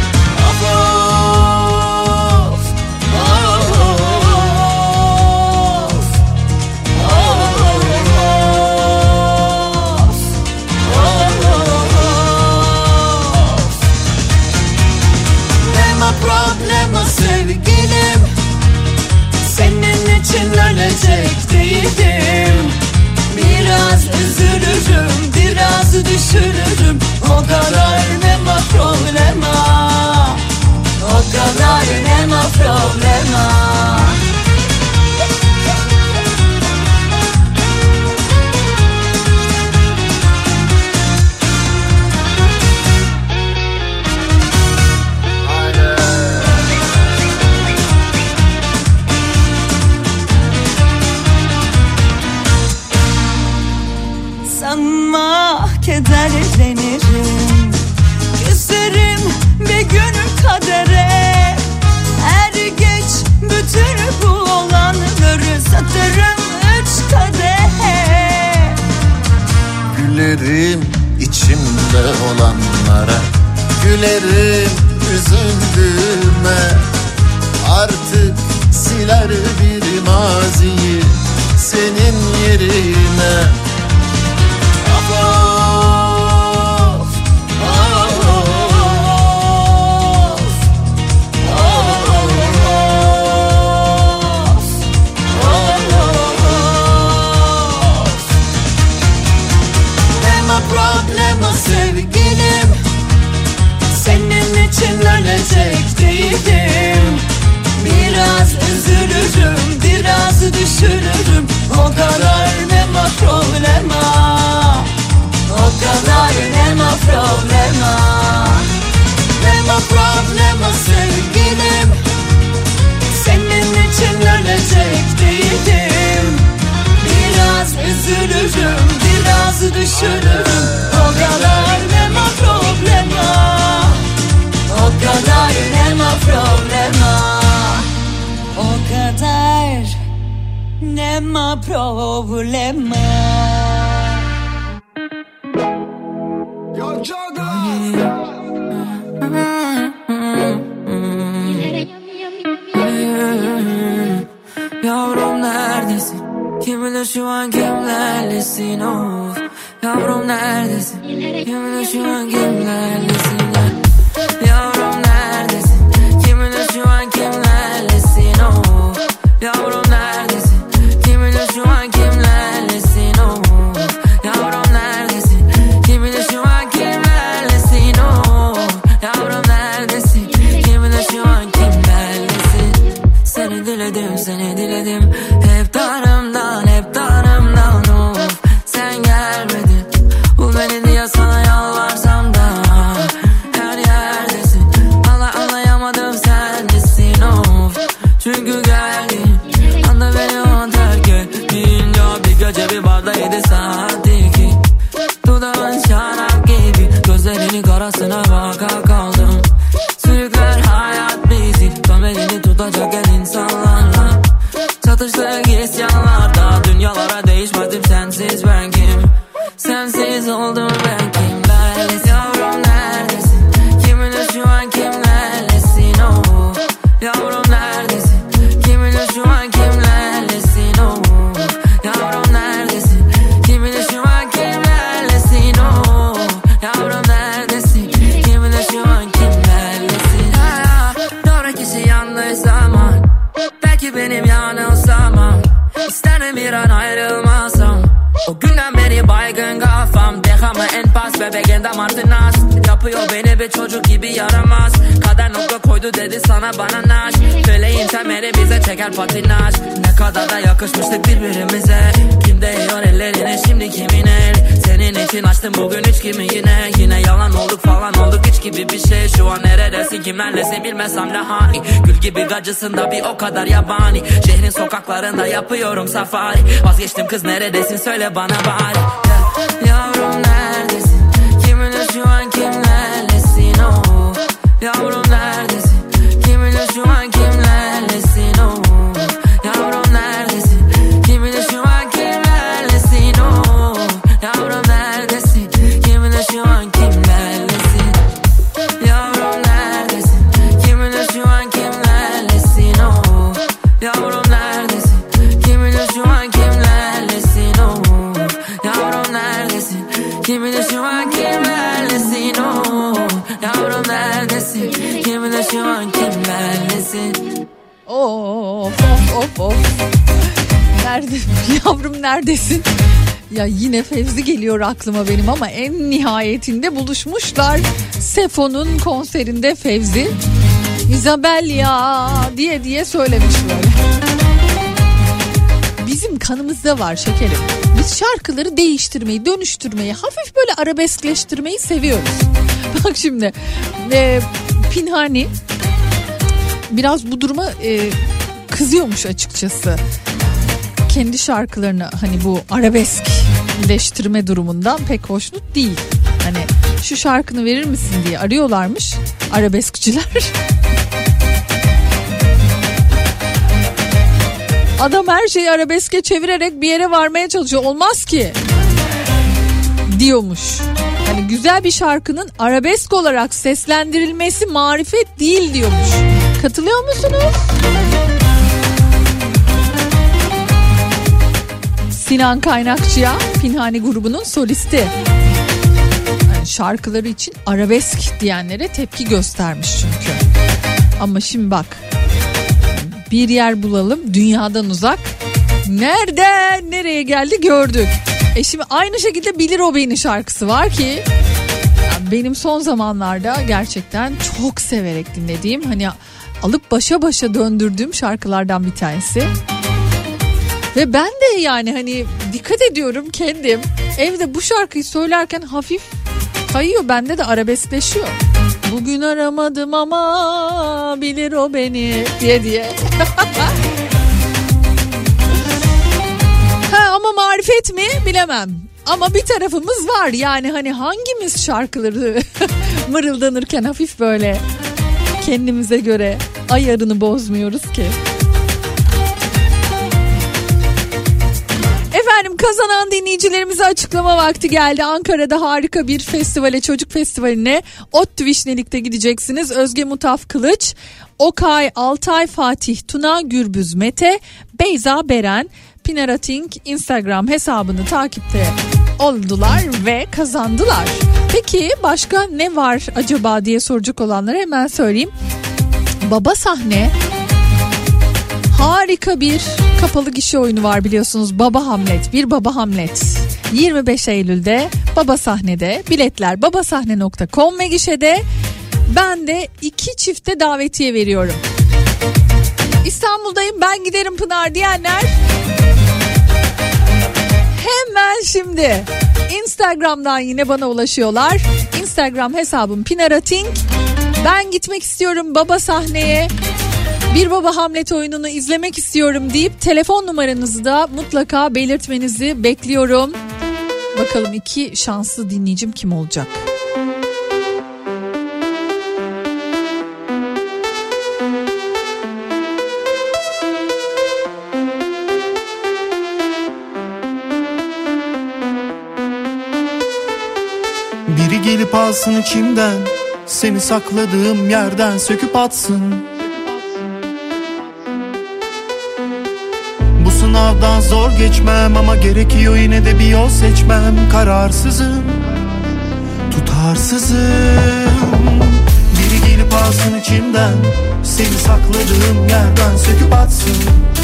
Problema sevgilim, senin için ölecek değilim. Biraz üzülürüm, biraz düşürürüm, o kadar nema problema, o kadar nema problema. Sanma kederlenirim, küserim bir gün kadere. Er geç bütün bu olanları satarım 3 kadehe. Gülerim içimde olanlara, gülerim üzüldüğüme. Artık siler bir maziyi senin yerine. düşünürüm. O kadar nema problema. O kadar nema problema. O kadar nema problema. Yavrum neredesin? Kim bilir şu an kimlerlesin of. Yavrum neredesin? Kim bilir şu an kimlerlesin Yavrum neredesin? Kim bilir şu an kimlerlesin of. Yavrum neredesin? Kim bilir şu an kimlerlesin of. Yavrum neredesin? Kim bilir şu an kimlerlesin of. Yavrum neredesin? Kim bilir şu an kimlerlesin. Seni diledim, seni diledim. Hep darımdan of. Sen gelmedin. Bu beni diye sana yalvarsam da her yerdesin. Anlayamadım sen nesin of. Çünkü geldin anda beni o an terk ettin. Ya bir gece bir barda 7 saatti ki dudağın şarap gibi. Gözlerinin karasına baka kaldım. Sürükler hayat bizi dönmediğini tutacak el insanlarla. Çatıştık isyanlarda. Dünyalara değişmedim sensiz ben kim. Sensiz oldum ben kimlerlesin. Yavrum neredesin? Kim bilir şu an kimlerlesin oh. Yavrum neredesin? Kim bilir şu an kimlerlesin oh. Yavrum neredesin? Kim bilir şu an kimlerlesin oh. Yavrum neredesin? Kim bilir şu an kimlerlesin. Doğru kişi yanlış zaman. Belki benim yanılsamam. İsterim bir an ayrılmasam. O günden beri baygın kafam. Dehamı en pas bebeğin damartı nas. Yapıyor beni bir çocuk gibi yaramaz. Kader nokta koydu dedi sana bana naş. Feleğin temeli bize çeker patinaj. Ne kadar da yakışmıştık birbirimize. Kim değiyor ellerine şimdi kimin el. Senin için açtım bugün üç kimi yine. Yine yalan olduk falan olduk hiç gibi bir şey. Şu an neredesin kimlerlesin bilmesem de hani. Gül gibi gacısın da bir o kadar yabani. Şehrin sokaklarında yapıyorum safari. Vazgeçtim kız neredesin söyle bana bari. Yavrum neredesin? Kim bilir şu an kimlerlesin oh. Yavrum neredesin? Kim bilir şu an kimlerlesin oh. Yavrum neredesin? Kim bilir şu an kimlerlesin oh. Yavrum neredesin? Kim bilir şu an kimlerlesin. Yavrum neredesin? Kim bilir şu an kimlerlesin oh. Yavrum neredesin? Kim bilir şu an kimlerlesin oh. Yavrum neredesin? Kim bilir şu an kimlerlesin oh. Yavrum neredesin? Kim bilir şu an kimlerlesin. Of. Nerede? Yavrum neredesin? Ya yine Fevzi geliyor aklıma benim ama en nihayetinde buluşmuşlar. Sefo'nun konserinde Fevzi Isabel ya diye söylemiş böyle. Bizim kanımızda var şekerim. Biz şarkıları değiştirmeyi, dönüştürmeyi, hafif böyle arabeskleştirmeyi seviyoruz. Bak şimdi Pinhani biraz bu duruma kızıyormuş açıkçası. Kendi şarkılarını hani bu arabeskleştirme durumundan pek hoşnut değil. Hani şu şarkını verir misin diye arıyorlarmış arabeskçiler. Adam her şeyi arabeske çevirerek bir yere varmaya çalışıyor. Olmaz ki diyormuş. Hani güzel bir şarkının arabesk olarak seslendirilmesi marifet değil diyormuş. Katılıyor musunuz? Sinan Kaynakçı'ya, Pinhani grubunun solisti. Yani şarkıları için arabesk diyenlere tepki göstermiş çünkü. Ama şimdi bak. Bir yer bulalım dünyadan uzak. Nereden nereye geldi gördük. Şimdi aynı şekilde Bilir O Beni şarkısı var ki benim son zamanlarda gerçekten çok severek dinlediğim, hani alıp başa başa döndürdüğüm şarkılardan bir tanesi. Ve ben de yani hani dikkat ediyorum kendim evde bu şarkıyı söylerken hafif kayıyor, bende de arabeskleşiyor. Bugün aramadım ama bilir o beni diye. Ama marifet mi bilemem. Ama bir tarafımız var yani hani hangimiz şarkıları mırıldanırken hafif böyle kendimize göre ayarını bozmuyoruz ki. Efendim kazanan dinleyicilerimize açıklama vakti geldi. Ankara'da harika bir festivale, çocuk festivaline ODTÜ Vişnelik'te gideceksiniz. Özge Mutaf Kılıç, Okay, Altay, Fatih, Tuna, Gürbüz, Mete, Beyza, Beren, Pinarating Instagram hesabını takipte oldular ve kazandılar. Peki başka ne var acaba diye soracak olanlara hemen söyleyeyim. Baba Sahne harika bir kapalı gişe oyunu var biliyorsunuz. Baba Hamlet, bir Baba Hamlet. 25 Eylül'de Baba Sahne'de, biletler babasahne.com ve gişede. Ben de 2 çifte davetiye veriyorum. İstanbul'dayım, ben giderim Pınar diyenler hemen şimdi Instagram'dan yine bana ulaşıyorlar. Instagram hesabım Pinarating. Ben gitmek istiyorum Baba Sahne'ye, bir Baba Hamlet oyununu izlemek istiyorum deyip telefon numaranızı da mutlaka belirtmenizi bekliyorum. Bakalım 2 şanslı dinleyicim kim olacak? Biri gelip alsın içimden, seni sakladığım yerden söküp atsın. Bu sınavdan zor geçmem ama gerekiyor yine de bir yol seçmem. Kararsızım, tutarsızım. Biri gelip alsın içimden, seni sakladığım yerden söküp atsın.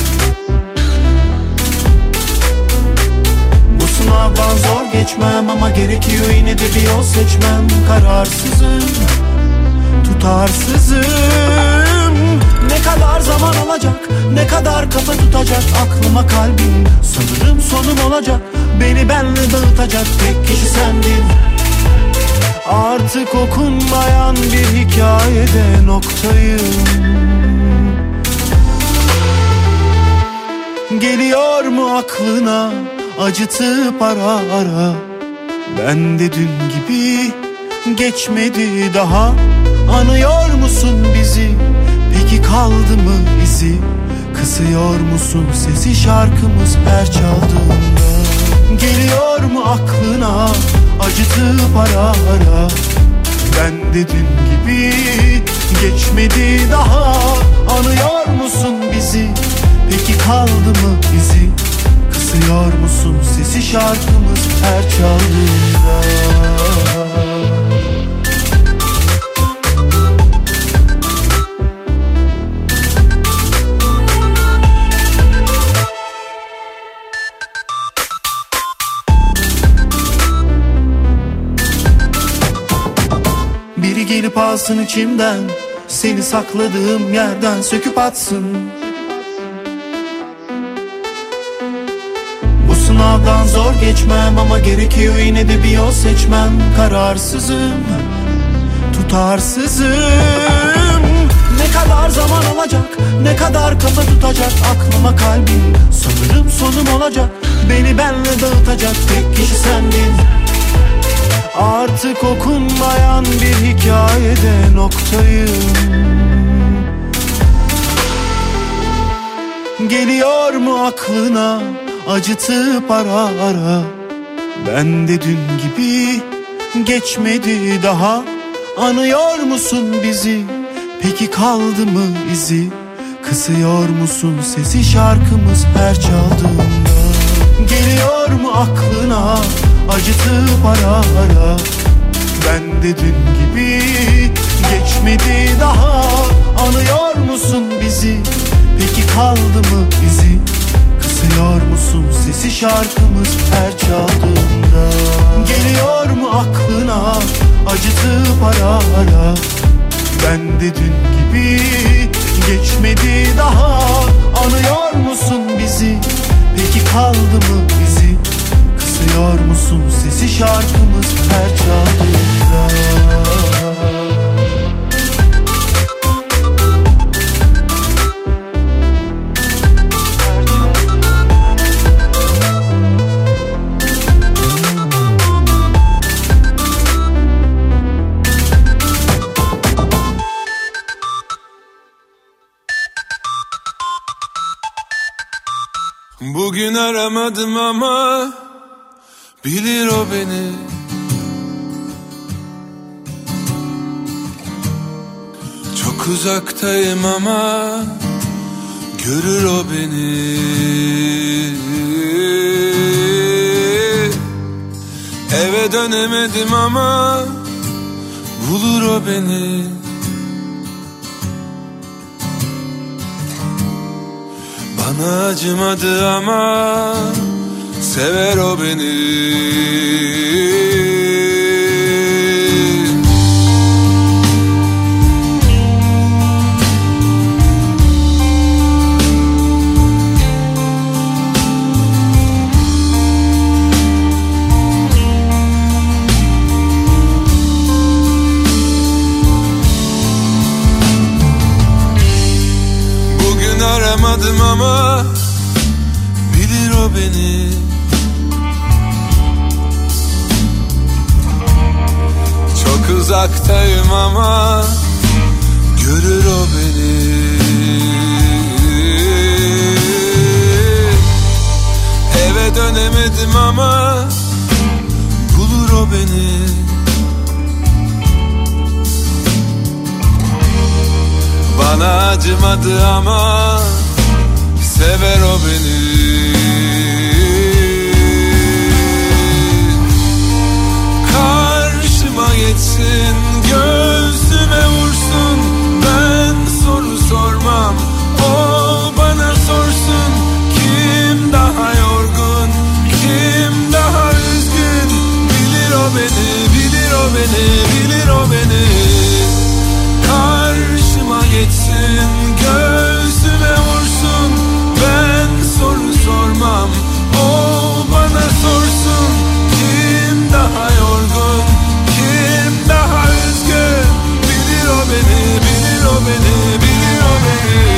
Sınavdan zor geçmem ama gerekiyor yine de bir yol seçmem. Kararsızım, tutarsızım. Ne kadar zaman alacak, ne kadar kafa tutacak aklıma kalbim. Sanırım sonum olacak, beni benle dağıtacak tek kişi sendin. Artık okunmayan bir hikayede noktayım. Geliyor mu aklına acıtıp ara ara? Ben de dün gibi geçmedi daha. Anıyor musun bizi? Peki kaldı mı izi? Kısıyor musun sesi şarkımız her çaldığında? Geliyor mu aklına acıtıp ara ara? Ben de dün gibi geçmedi daha. Anıyor musun bizi? Peki kaldı mı izi? Kısıyor musun sesi şarkımız her çaldığında? Biri gelip alsın içimden, seni sakladığım yerden söküp atsın. Sınavdan zor geçmem ama gerekiyor yine de bir yol seçmem. Kararsızım, tutarsızım. Ne kadar zaman alacak, ne kadar kafa tutacak aklıma kalbim. Sanırım sonum olacak, beni benle dağıtacak tek kişi sendin. Artık okunmayan bir hikayede noktayım. Geliyor mu aklına acıtıp ara ara? Ben de dün gibi geçmedi daha. Anıyor musun bizi? Peki kaldı mı izi? Kısıyor musun sesi şarkımız her çaldığında? Geliyor mu aklına acıtıp ara ara? Ben de dün gibi geçmedi daha. Anıyor musun bizi? Peki kaldı mı izi? Kısıyor musun sesi şarkımız her çaldığında? Geliyor mu aklına acıtıp ara ara? Ben de dün gibi geçmedi daha. Anıyor musun bizi? Peki kaldı mı izi? Kısıyor musun sesi şarkımız her çaldığında? Bugün aramadım ama bilir o beni. Çok uzaktayım ama görür o beni. Eve dönemedim ama bulur o beni. Bana acımadı ama sever o beni. Aramadım ama bilir o beni. Çok uzaktayım ama görür o beni. Eve dönemedim ama bulur o beni. Bana acımadı ama sever o beni. Karşıma geçsin, göğsüme vursun. Ben soru sormam, o bana sorsun. Kim daha yorgun, kim daha üzgün? Bilir o beni, bilir o beni, bilir o beni. Karşıma geçsin, göğsüme vursun. Ben soru sormam, o bana sorsun. Kim daha yorgun, kim daha üzgün? Bilir o beni, bilir o beni, bilir o beni.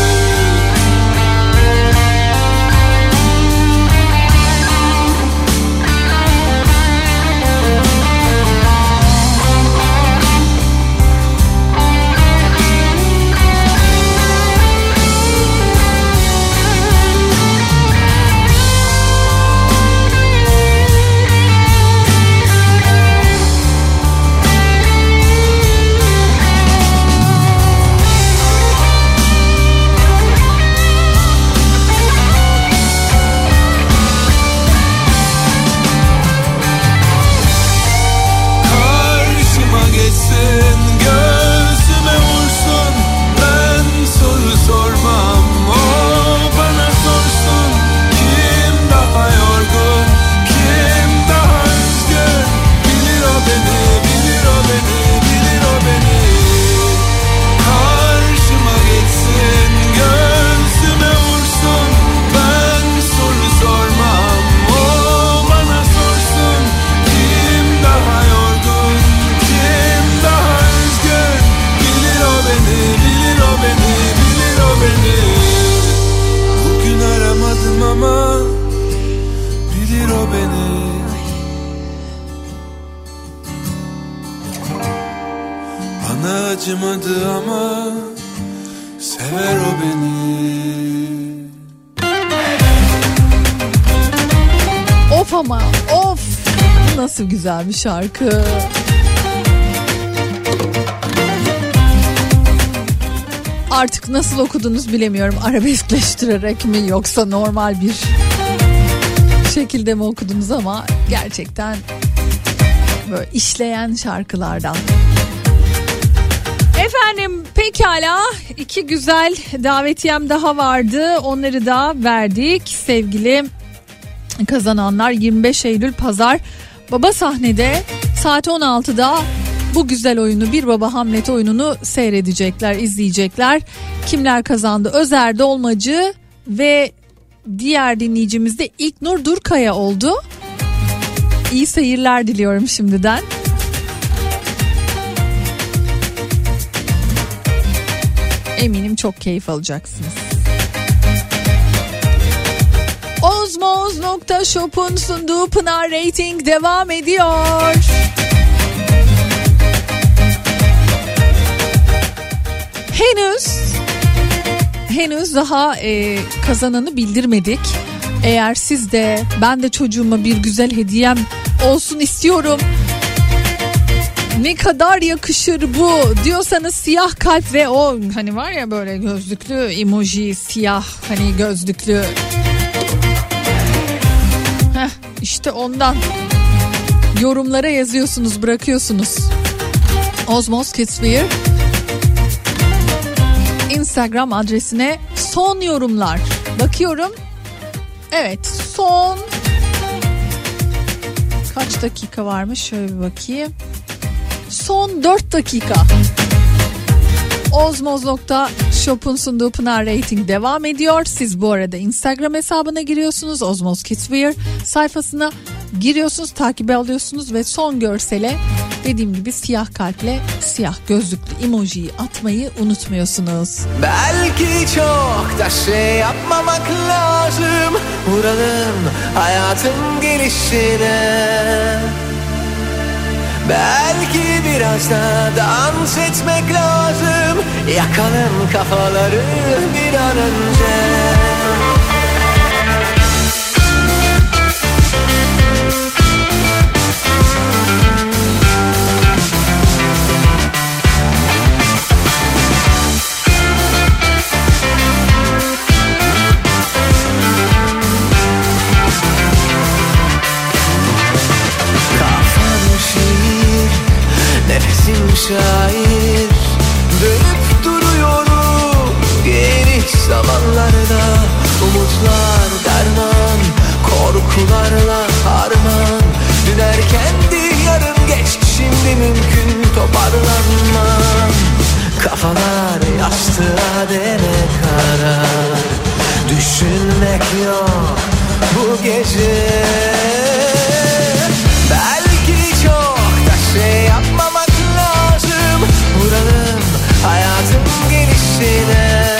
Acımadı ama sever o beni. Of ama of, nasıl güzel bir şarkı. Artık nasıl okudunuz bilemiyorum, arabeskleştirerek mi yoksa normal bir şekilde mi okudunuz ama gerçekten böyle işleyen şarkılardan. Efendim pekala, 2 güzel davetiyem daha vardı, onları da verdik. Sevgili kazananlar 25 Eylül Pazar Baba sahnede saat 16'da bu güzel oyunu, Bir Baba Hamlet oyununu seyredecekler, izleyecekler. Kimler kazandı? Özer Dolmacı ve diğer dinleyicimiz de İlknur Durkaya oldu. İyi seyirler diliyorum şimdiden. Eminim çok keyif alacaksınız. Ozmoz.shop'un sunduğu Pınar Rating devam ediyor. Henüz daha kazananı bildirmedik. Eğer siz de ben de çocuğuma bir güzel hediyem olsun istiyorum, ne kadar yakışır bu diyorsanız siyah kalp ve o hani var ya böyle gözlüklü emoji, siyah hani gözlüklü. İşte ondan yorumlara yazıyorsunuz, bırakıyorsunuz. Ozmoz Kids Wear Instagram adresine son yorumlar. Bakıyorum. Evet, son kaç dakika varmış? Şöyle bir bakayım. Son 4 dakika. Ozmoz.shop'un sunduğu Pınar Rating devam ediyor. Siz bu arada Instagram hesabına giriyorsunuz. Ozmoz Kids Wear sayfasına giriyorsunuz, takibe alıyorsunuz ve son görsele dediğim gibi siyah kalple siyah gözlüklü emojiyi atmayı unutmuyorsunuz. Belki çok da şey yapmamak lazım, vuralım hayatın gelişine. Belki biraz da dans etmek lazım, yakalım kafaları bir an önce. Nefesim şair, dönüp duruyorum geniş zamanlarda. Umutlar derman, korkularla harman. Dün erkendi, yarın geç, şimdi mümkün toparlanmam. Kafalar yastığa dene karar, düşünmek yok bu gece. Belki çok da şey yapmamak lazım, vuralım hayatın gelişine.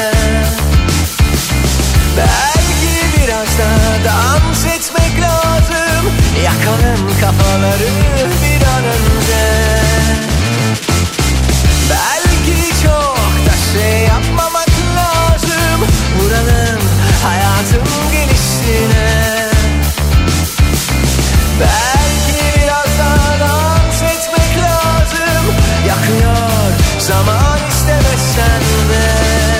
Belki biraz da dans etmek lazım, yakalım kafaları bir an önce. Belki çok da şey yapmamak lazım, vuralım hayatın gelişine. Belki biraz daha dans etmek lazım, yakıyor zaman istemezsen de.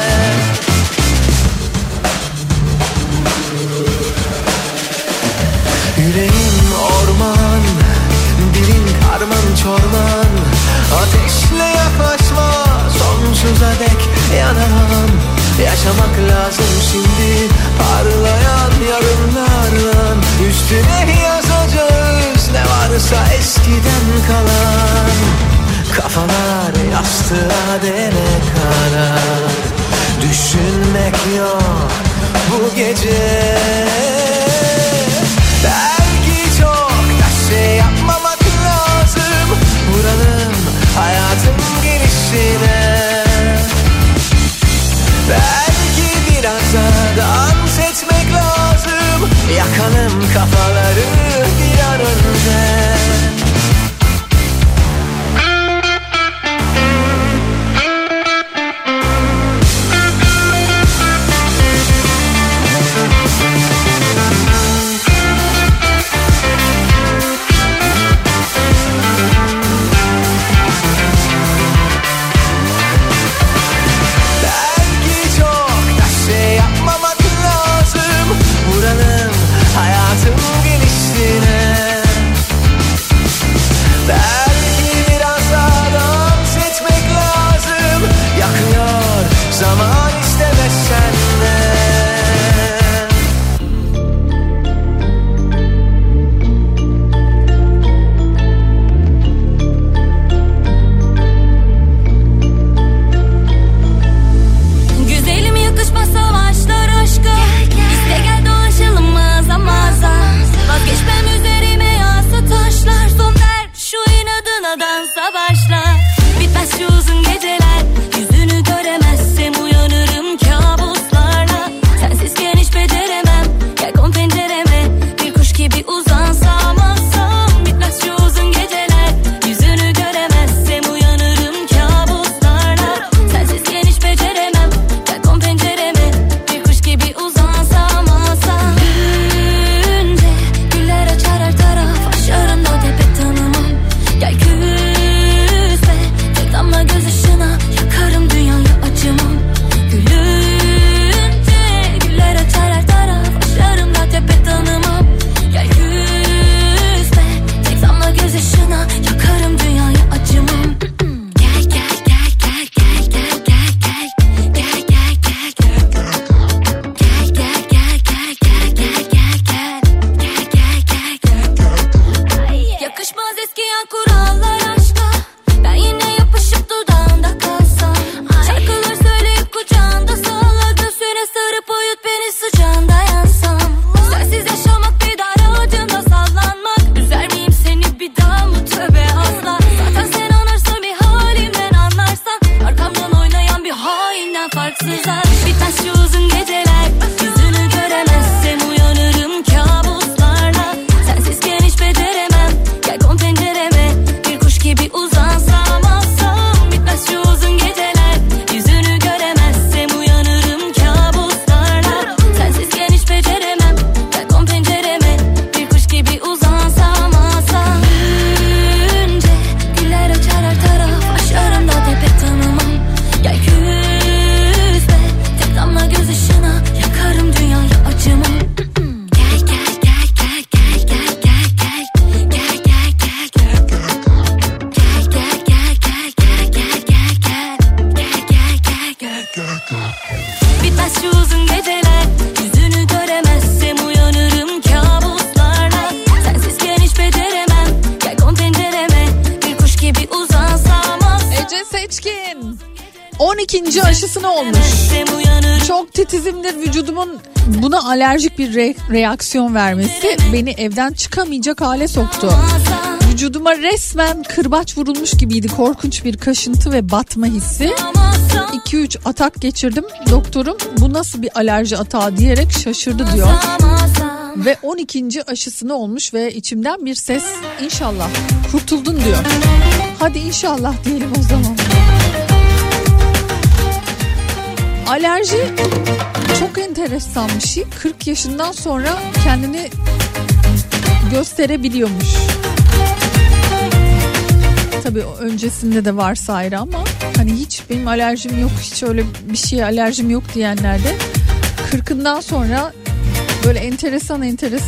Yüreğim orman, dilin karman çorman. Ateşle yaklaşma, sonsuza dek yanamam. Yaşamak lazım şimdi, parlayan yarınlarla. Üstüne yazacağız ne varsa eskiden kalan. Kafalar yastığa dene karar, düşünmek yok bu gece. Belki çok da şey yapmamak lazım, vuralım hayatın gelişine. Belki biraz da dans etmek lazım, yakalım kafaları bir an önce. Hayatın gelişine. 12. aşısını olmuş. Çok titizimdir, vücudumun buna alerjik bir reaksiyon vermesi beni evden çıkamayacak hale soktu. Vücuduma resmen kırbaç vurulmuş gibiydi. Korkunç bir kaşıntı ve batma hissi. 2-3 atak geçirdim. Doktorum bu nasıl bir alerji atağı diyerek şaşırdı diyor. Ve 12. aşısını olmuş ve içimden bir ses inşallah kurtuldun diyor. Hadi inşallah diyelim o zaman. Alerji çok enteresan bir şey. 40 yaşından sonra kendini gösterebiliyormuş. Tabii öncesinde de varsa ayrı ama hani hiç benim alerjim yok, hiç öyle bir şeye alerjim yok diyenler de 40'ından sonra böyle enteresan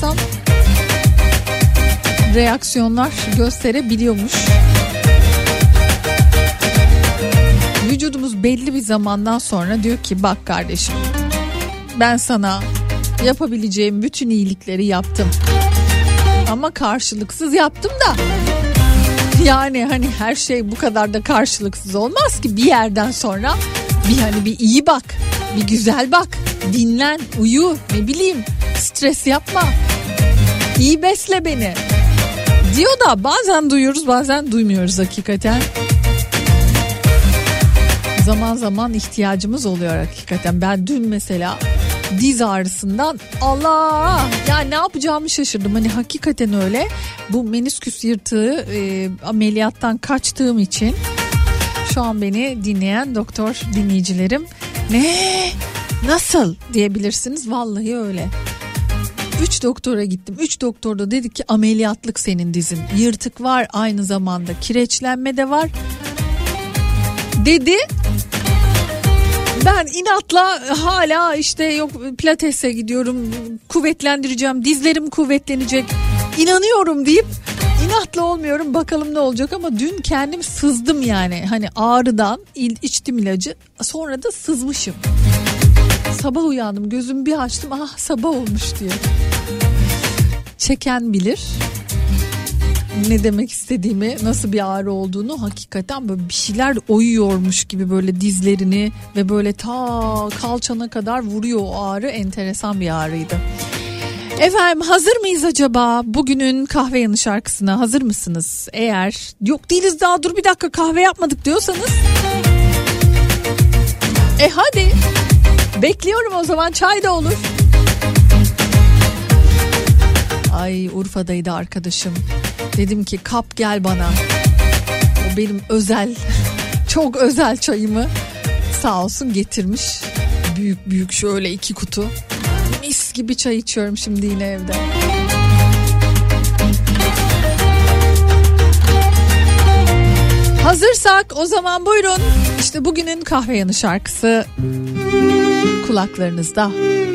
reaksiyonlar gösterebiliyormuş. Vücudumuz belli bir zamandan sonra diyor ki bak kardeşim, ben sana yapabileceğim bütün iyilikleri yaptım. Ama karşılıksız yaptım da. Yani hani her şey bu kadar da karşılıksız olmaz ki, bir yerden sonra bir iyi bak, bir güzel bak, dinlen, uyu, ne bileyim, stres yapma, iyi besle beni diyor da bazen duyuyoruz bazen duymuyoruz hakikaten. Zaman zaman ihtiyacımız oluyor hakikaten. Ben dün mesela diz ağrısından Allah ya ne yapacağımı şaşırdım. Hani hakikaten öyle. Bu menisküs yırtığı ameliyattan kaçtığım için şu an beni dinleyen doktor dinleyicilerim ne nasıl diyebilirsiniz. Vallahi öyle. 3 doktora gittim. 3 doktor da dedi ki ameliyatlık senin dizin. Yırtık var, aynı zamanda kireçlenme de var dedi. Ben inatla hala işte yok pilatese gidiyorum, kuvvetlendireceğim, dizlerim kuvvetlenecek, inanıyorum deyip inatla olmuyorum, bakalım ne olacak. Ama dün kendim sızdım yani, hani ağrıdan içtim ilacı, sonra da sızmışım. Sabah uyandım, gözümü bir açtım, sabah olmuş diye. Çeken bilir ne demek istediğimi, nasıl bir ağrı olduğunu. Hakikaten böyle bir şeyler oyuyormuş gibi böyle dizlerini ve böyle ta kalçana kadar vuruyor o ağrı. Enteresan bir ağrıydı. Efendim, hazır mıyız acaba bugünün kahve yanı şarkısına? Hazır mısınız? Eğer yok değiliz daha, dur bir dakika kahve yapmadık diyorsanız hadi bekliyorum o zaman, çay da olur. Ay, Urfa'daydı arkadaşım. Dedim ki kap gel bana. O benim özel, çok özel çayımı sağ olsun getirmiş. Büyük şöyle 2 kutu. Mis gibi çay içiyorum şimdi yine evde. Hazırsak o zaman buyurun. İşte bugünün kahve yanı şarkısı kulaklarınızda.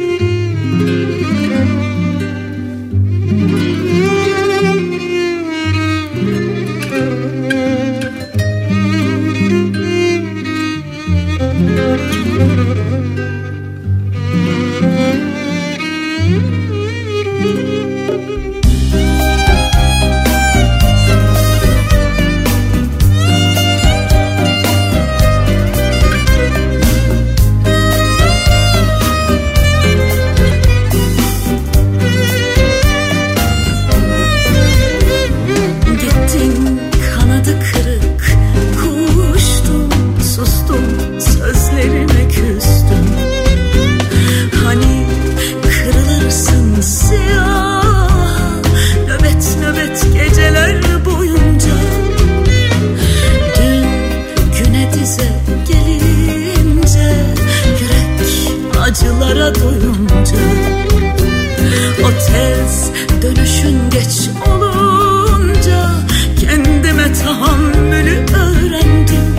acılara doyunca, o tez dönüşün geç olunca kendime tahammülü öğrendim.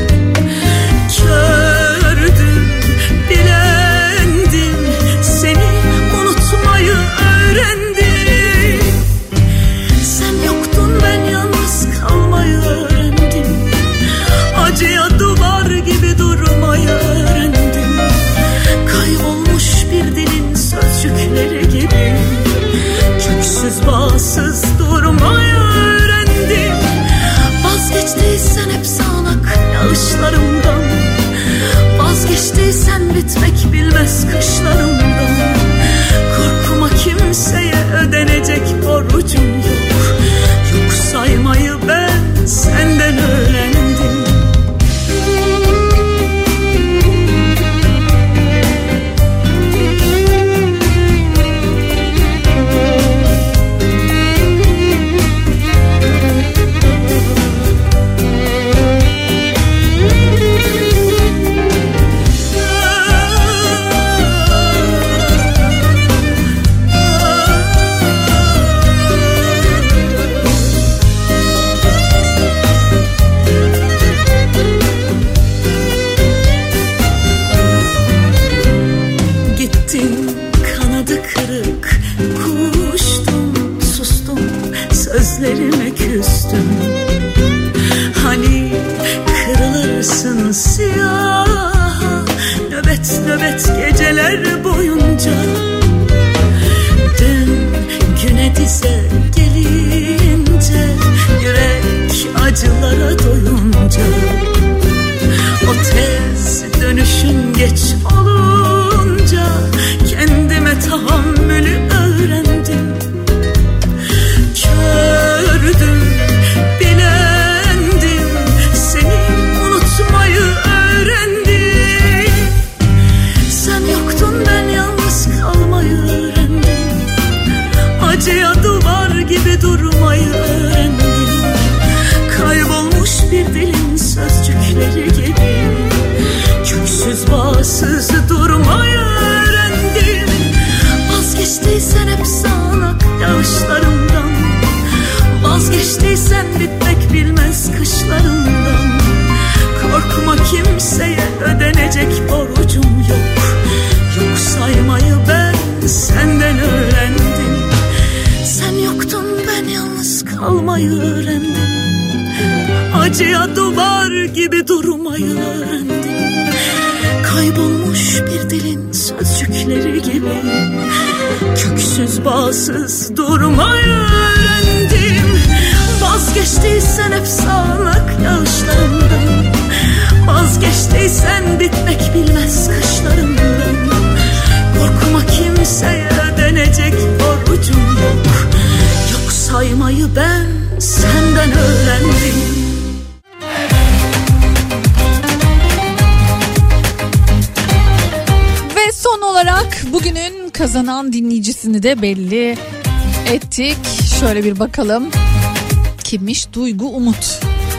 Kördüm, bilendim, seni unutmayı öğrendim. Sen yoktun, ben yalnız kalmayı öğrendim. Acıya duvar gibi durmayı öğrendim. Kaybolmuş bir dilin sözcükleri gibi köksüz bağsız durmayı öğrendim. Vazgeçtiysen hep sağanak yağışlarımdan, orucum yok. Yok saymayı ben senden öğrendim. Sözlerime küstüm. Hani kırılırsın siyaha, nöbet nöbet geceler boyunca. Dün güne dize gelince, yürek acılara doyunca. O tez dönüşün geç olunca, kendime tahammülü öğrendim. Gördüm, bilendim, seni unutmayı öğrendim. Sen yoktun, ben yalnız kalmayı öğrendim. Acıya duvar gibi durmayı öğrendim. Kaybolmuş bir dilin sözcükleri gibi, köksüz bağsız durmayı öğrendim. Vazgeçtiysen hep sağanak yağışlarımdan, vazgeçtiysen bitmek bilmez kışlarından. Korkma, kimseye ödenecek borcum yok. Yok saymayı ben senden öğrendim. Sen yoktun, ben yalnız kalmayı öğrendim. Acıya duvar gibi durmayı öğrendim. Kaybolmuş bir dilin sözcükleri gibi, köksüz bağsız durmayı öğrendim. Vazgeçtiysen hep sağanak yağışlarından, vazgeçtiysen bitmek bilmez kışlarından. Korkma, kimseye ödenecek borcum yok. Yok saymayı ben senden öğrendim. Ve son olarak bugünün kazanan dinleyicisini de belli ettik. Şöyle bir bakalım. Kimmiş? Duygu Umut.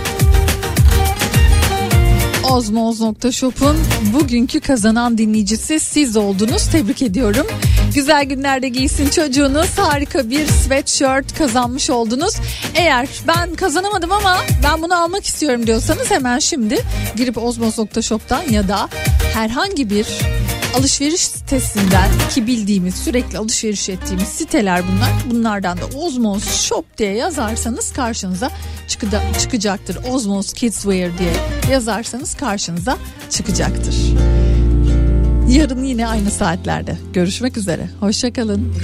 Ozmoz.shop'un bugünkü kazanan dinleyicisi siz oldunuz. Tebrik ediyorum. Güzel günlerde giysin çocuğunuz. Harika bir sweatshirt kazanmış oldunuz. Eğer ben kazanamadım ama ben bunu almak istiyorum diyorsanız hemen şimdi girip Ozmoz.shop'tan ya da herhangi bir alışveriş sitesinden, ki bildiğimiz, sürekli alışveriş ettiğimiz siteler bunlar. Bunlardan da Ozmoz Shop diye yazarsanız karşınıza çıkacaktır. Ozmoz Kids Wear diye yazarsanız karşınıza çıkacaktır. Yarın yine aynı saatlerde görüşmek üzere. Hoşça kalın.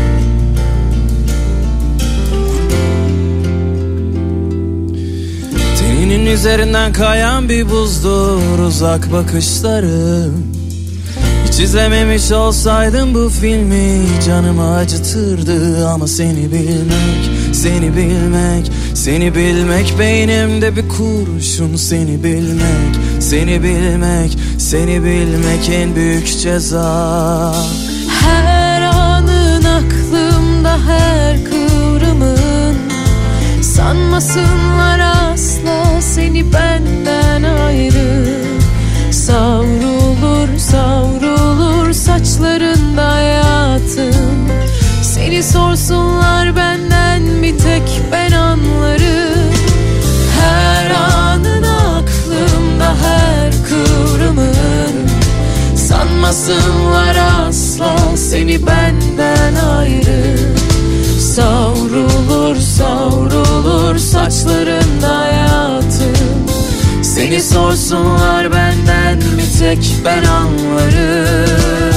Teninin üzerinden kayan bir buzdur uzak bakışlarım. Hiç izlememiş olsaydım bu filmi canımı acıtırdı. Ama seni bilmek, seni bilmek, seni bilmek beynimde bir kurşun. Seni bilmek, seni bilmek, seni bilmek en büyük ceza. Her anın aklımda, her kıvrımın, sanmasınlar asla seni benden ayrı. Savrulur savrulur saçlarında hayatım. Seni sorsunlar benden bir tek ben anlarım. Her anın aklımda, her kıvrımın, sanmasınlar asla seni benden ayrı. Savrulur savrulur saçlarında hayatım. Seni sorsunlar benden bir tek ben anlarım.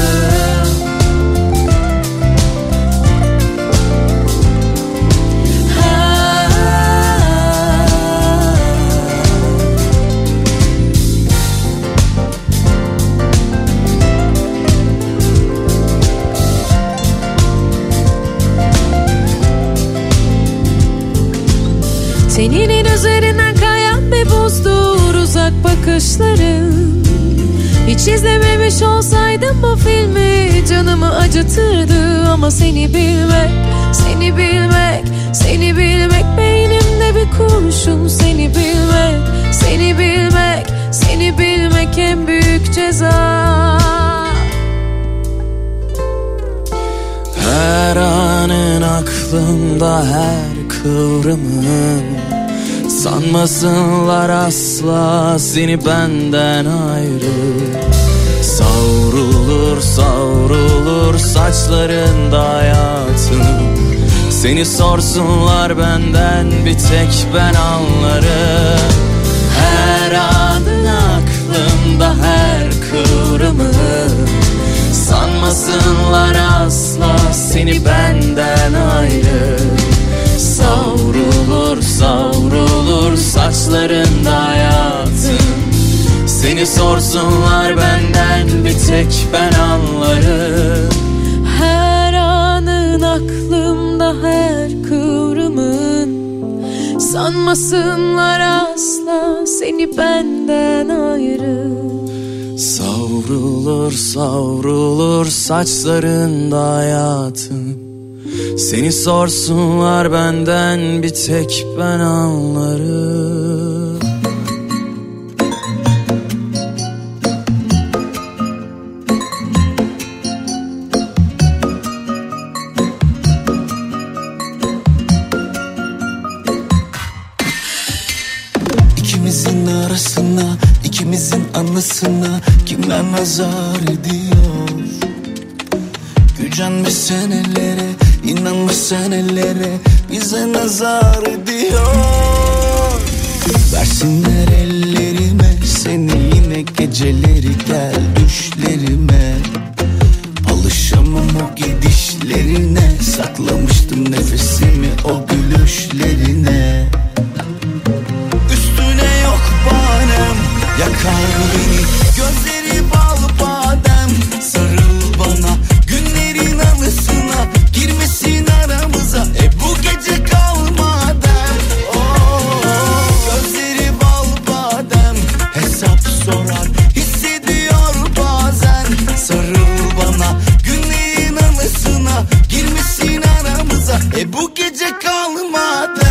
Teninin üzerinden kayan bir buzdur uzak bakışların. Hiç izlememiş olsaydım bu filmi canımı acıtırdı. Ama seni bilmek, seni bilmek, seni bilmek beynimde bir kurşun. Seni bilmek, seni bilmek, seni bilmek en büyük ceza. Her anın aklımda, her kıvrımın. Sanmasınlar asla seni benden ayrı. Savrulur savrulur saçlarında hayatım. Seni sorsunlar benden bir tek ben anlarım. Her anın aklımda, her kıvrımın. Sanmasınlar asla seni benden ayrı. Savrulur savrulur saçlarında hayatım. Seni sorsunlar benden bir tek ben anlarım. Her anın aklımda, her kıvrımın. Sanmasınlar asla seni benden ayrı. Savrulur savrulur saçlarında hayatım. Seni sorsunlar benden bir tek ben anlarım. İkimizin arasına, ikimizin anısına kimler nazar ediyor? Gücenmiş senelere, inanmış senelere bize nazar ediyor. Versinler ellerime seni yine geceleri, gel düşlerime. Alışamam o gidişlerine, saklamıştım nefesimi o gülüşlerine. Üstüne yok bahanem, yakar beni gözleri bal badem. Sarıl bana günlerin anısına, girmesin aramıza bu gece kal madem. Gözleri bal badem, hesap sorar hissediyor bazen. Sarıl bana günlerin anısına, girmesin aramıza bu gece kal madem.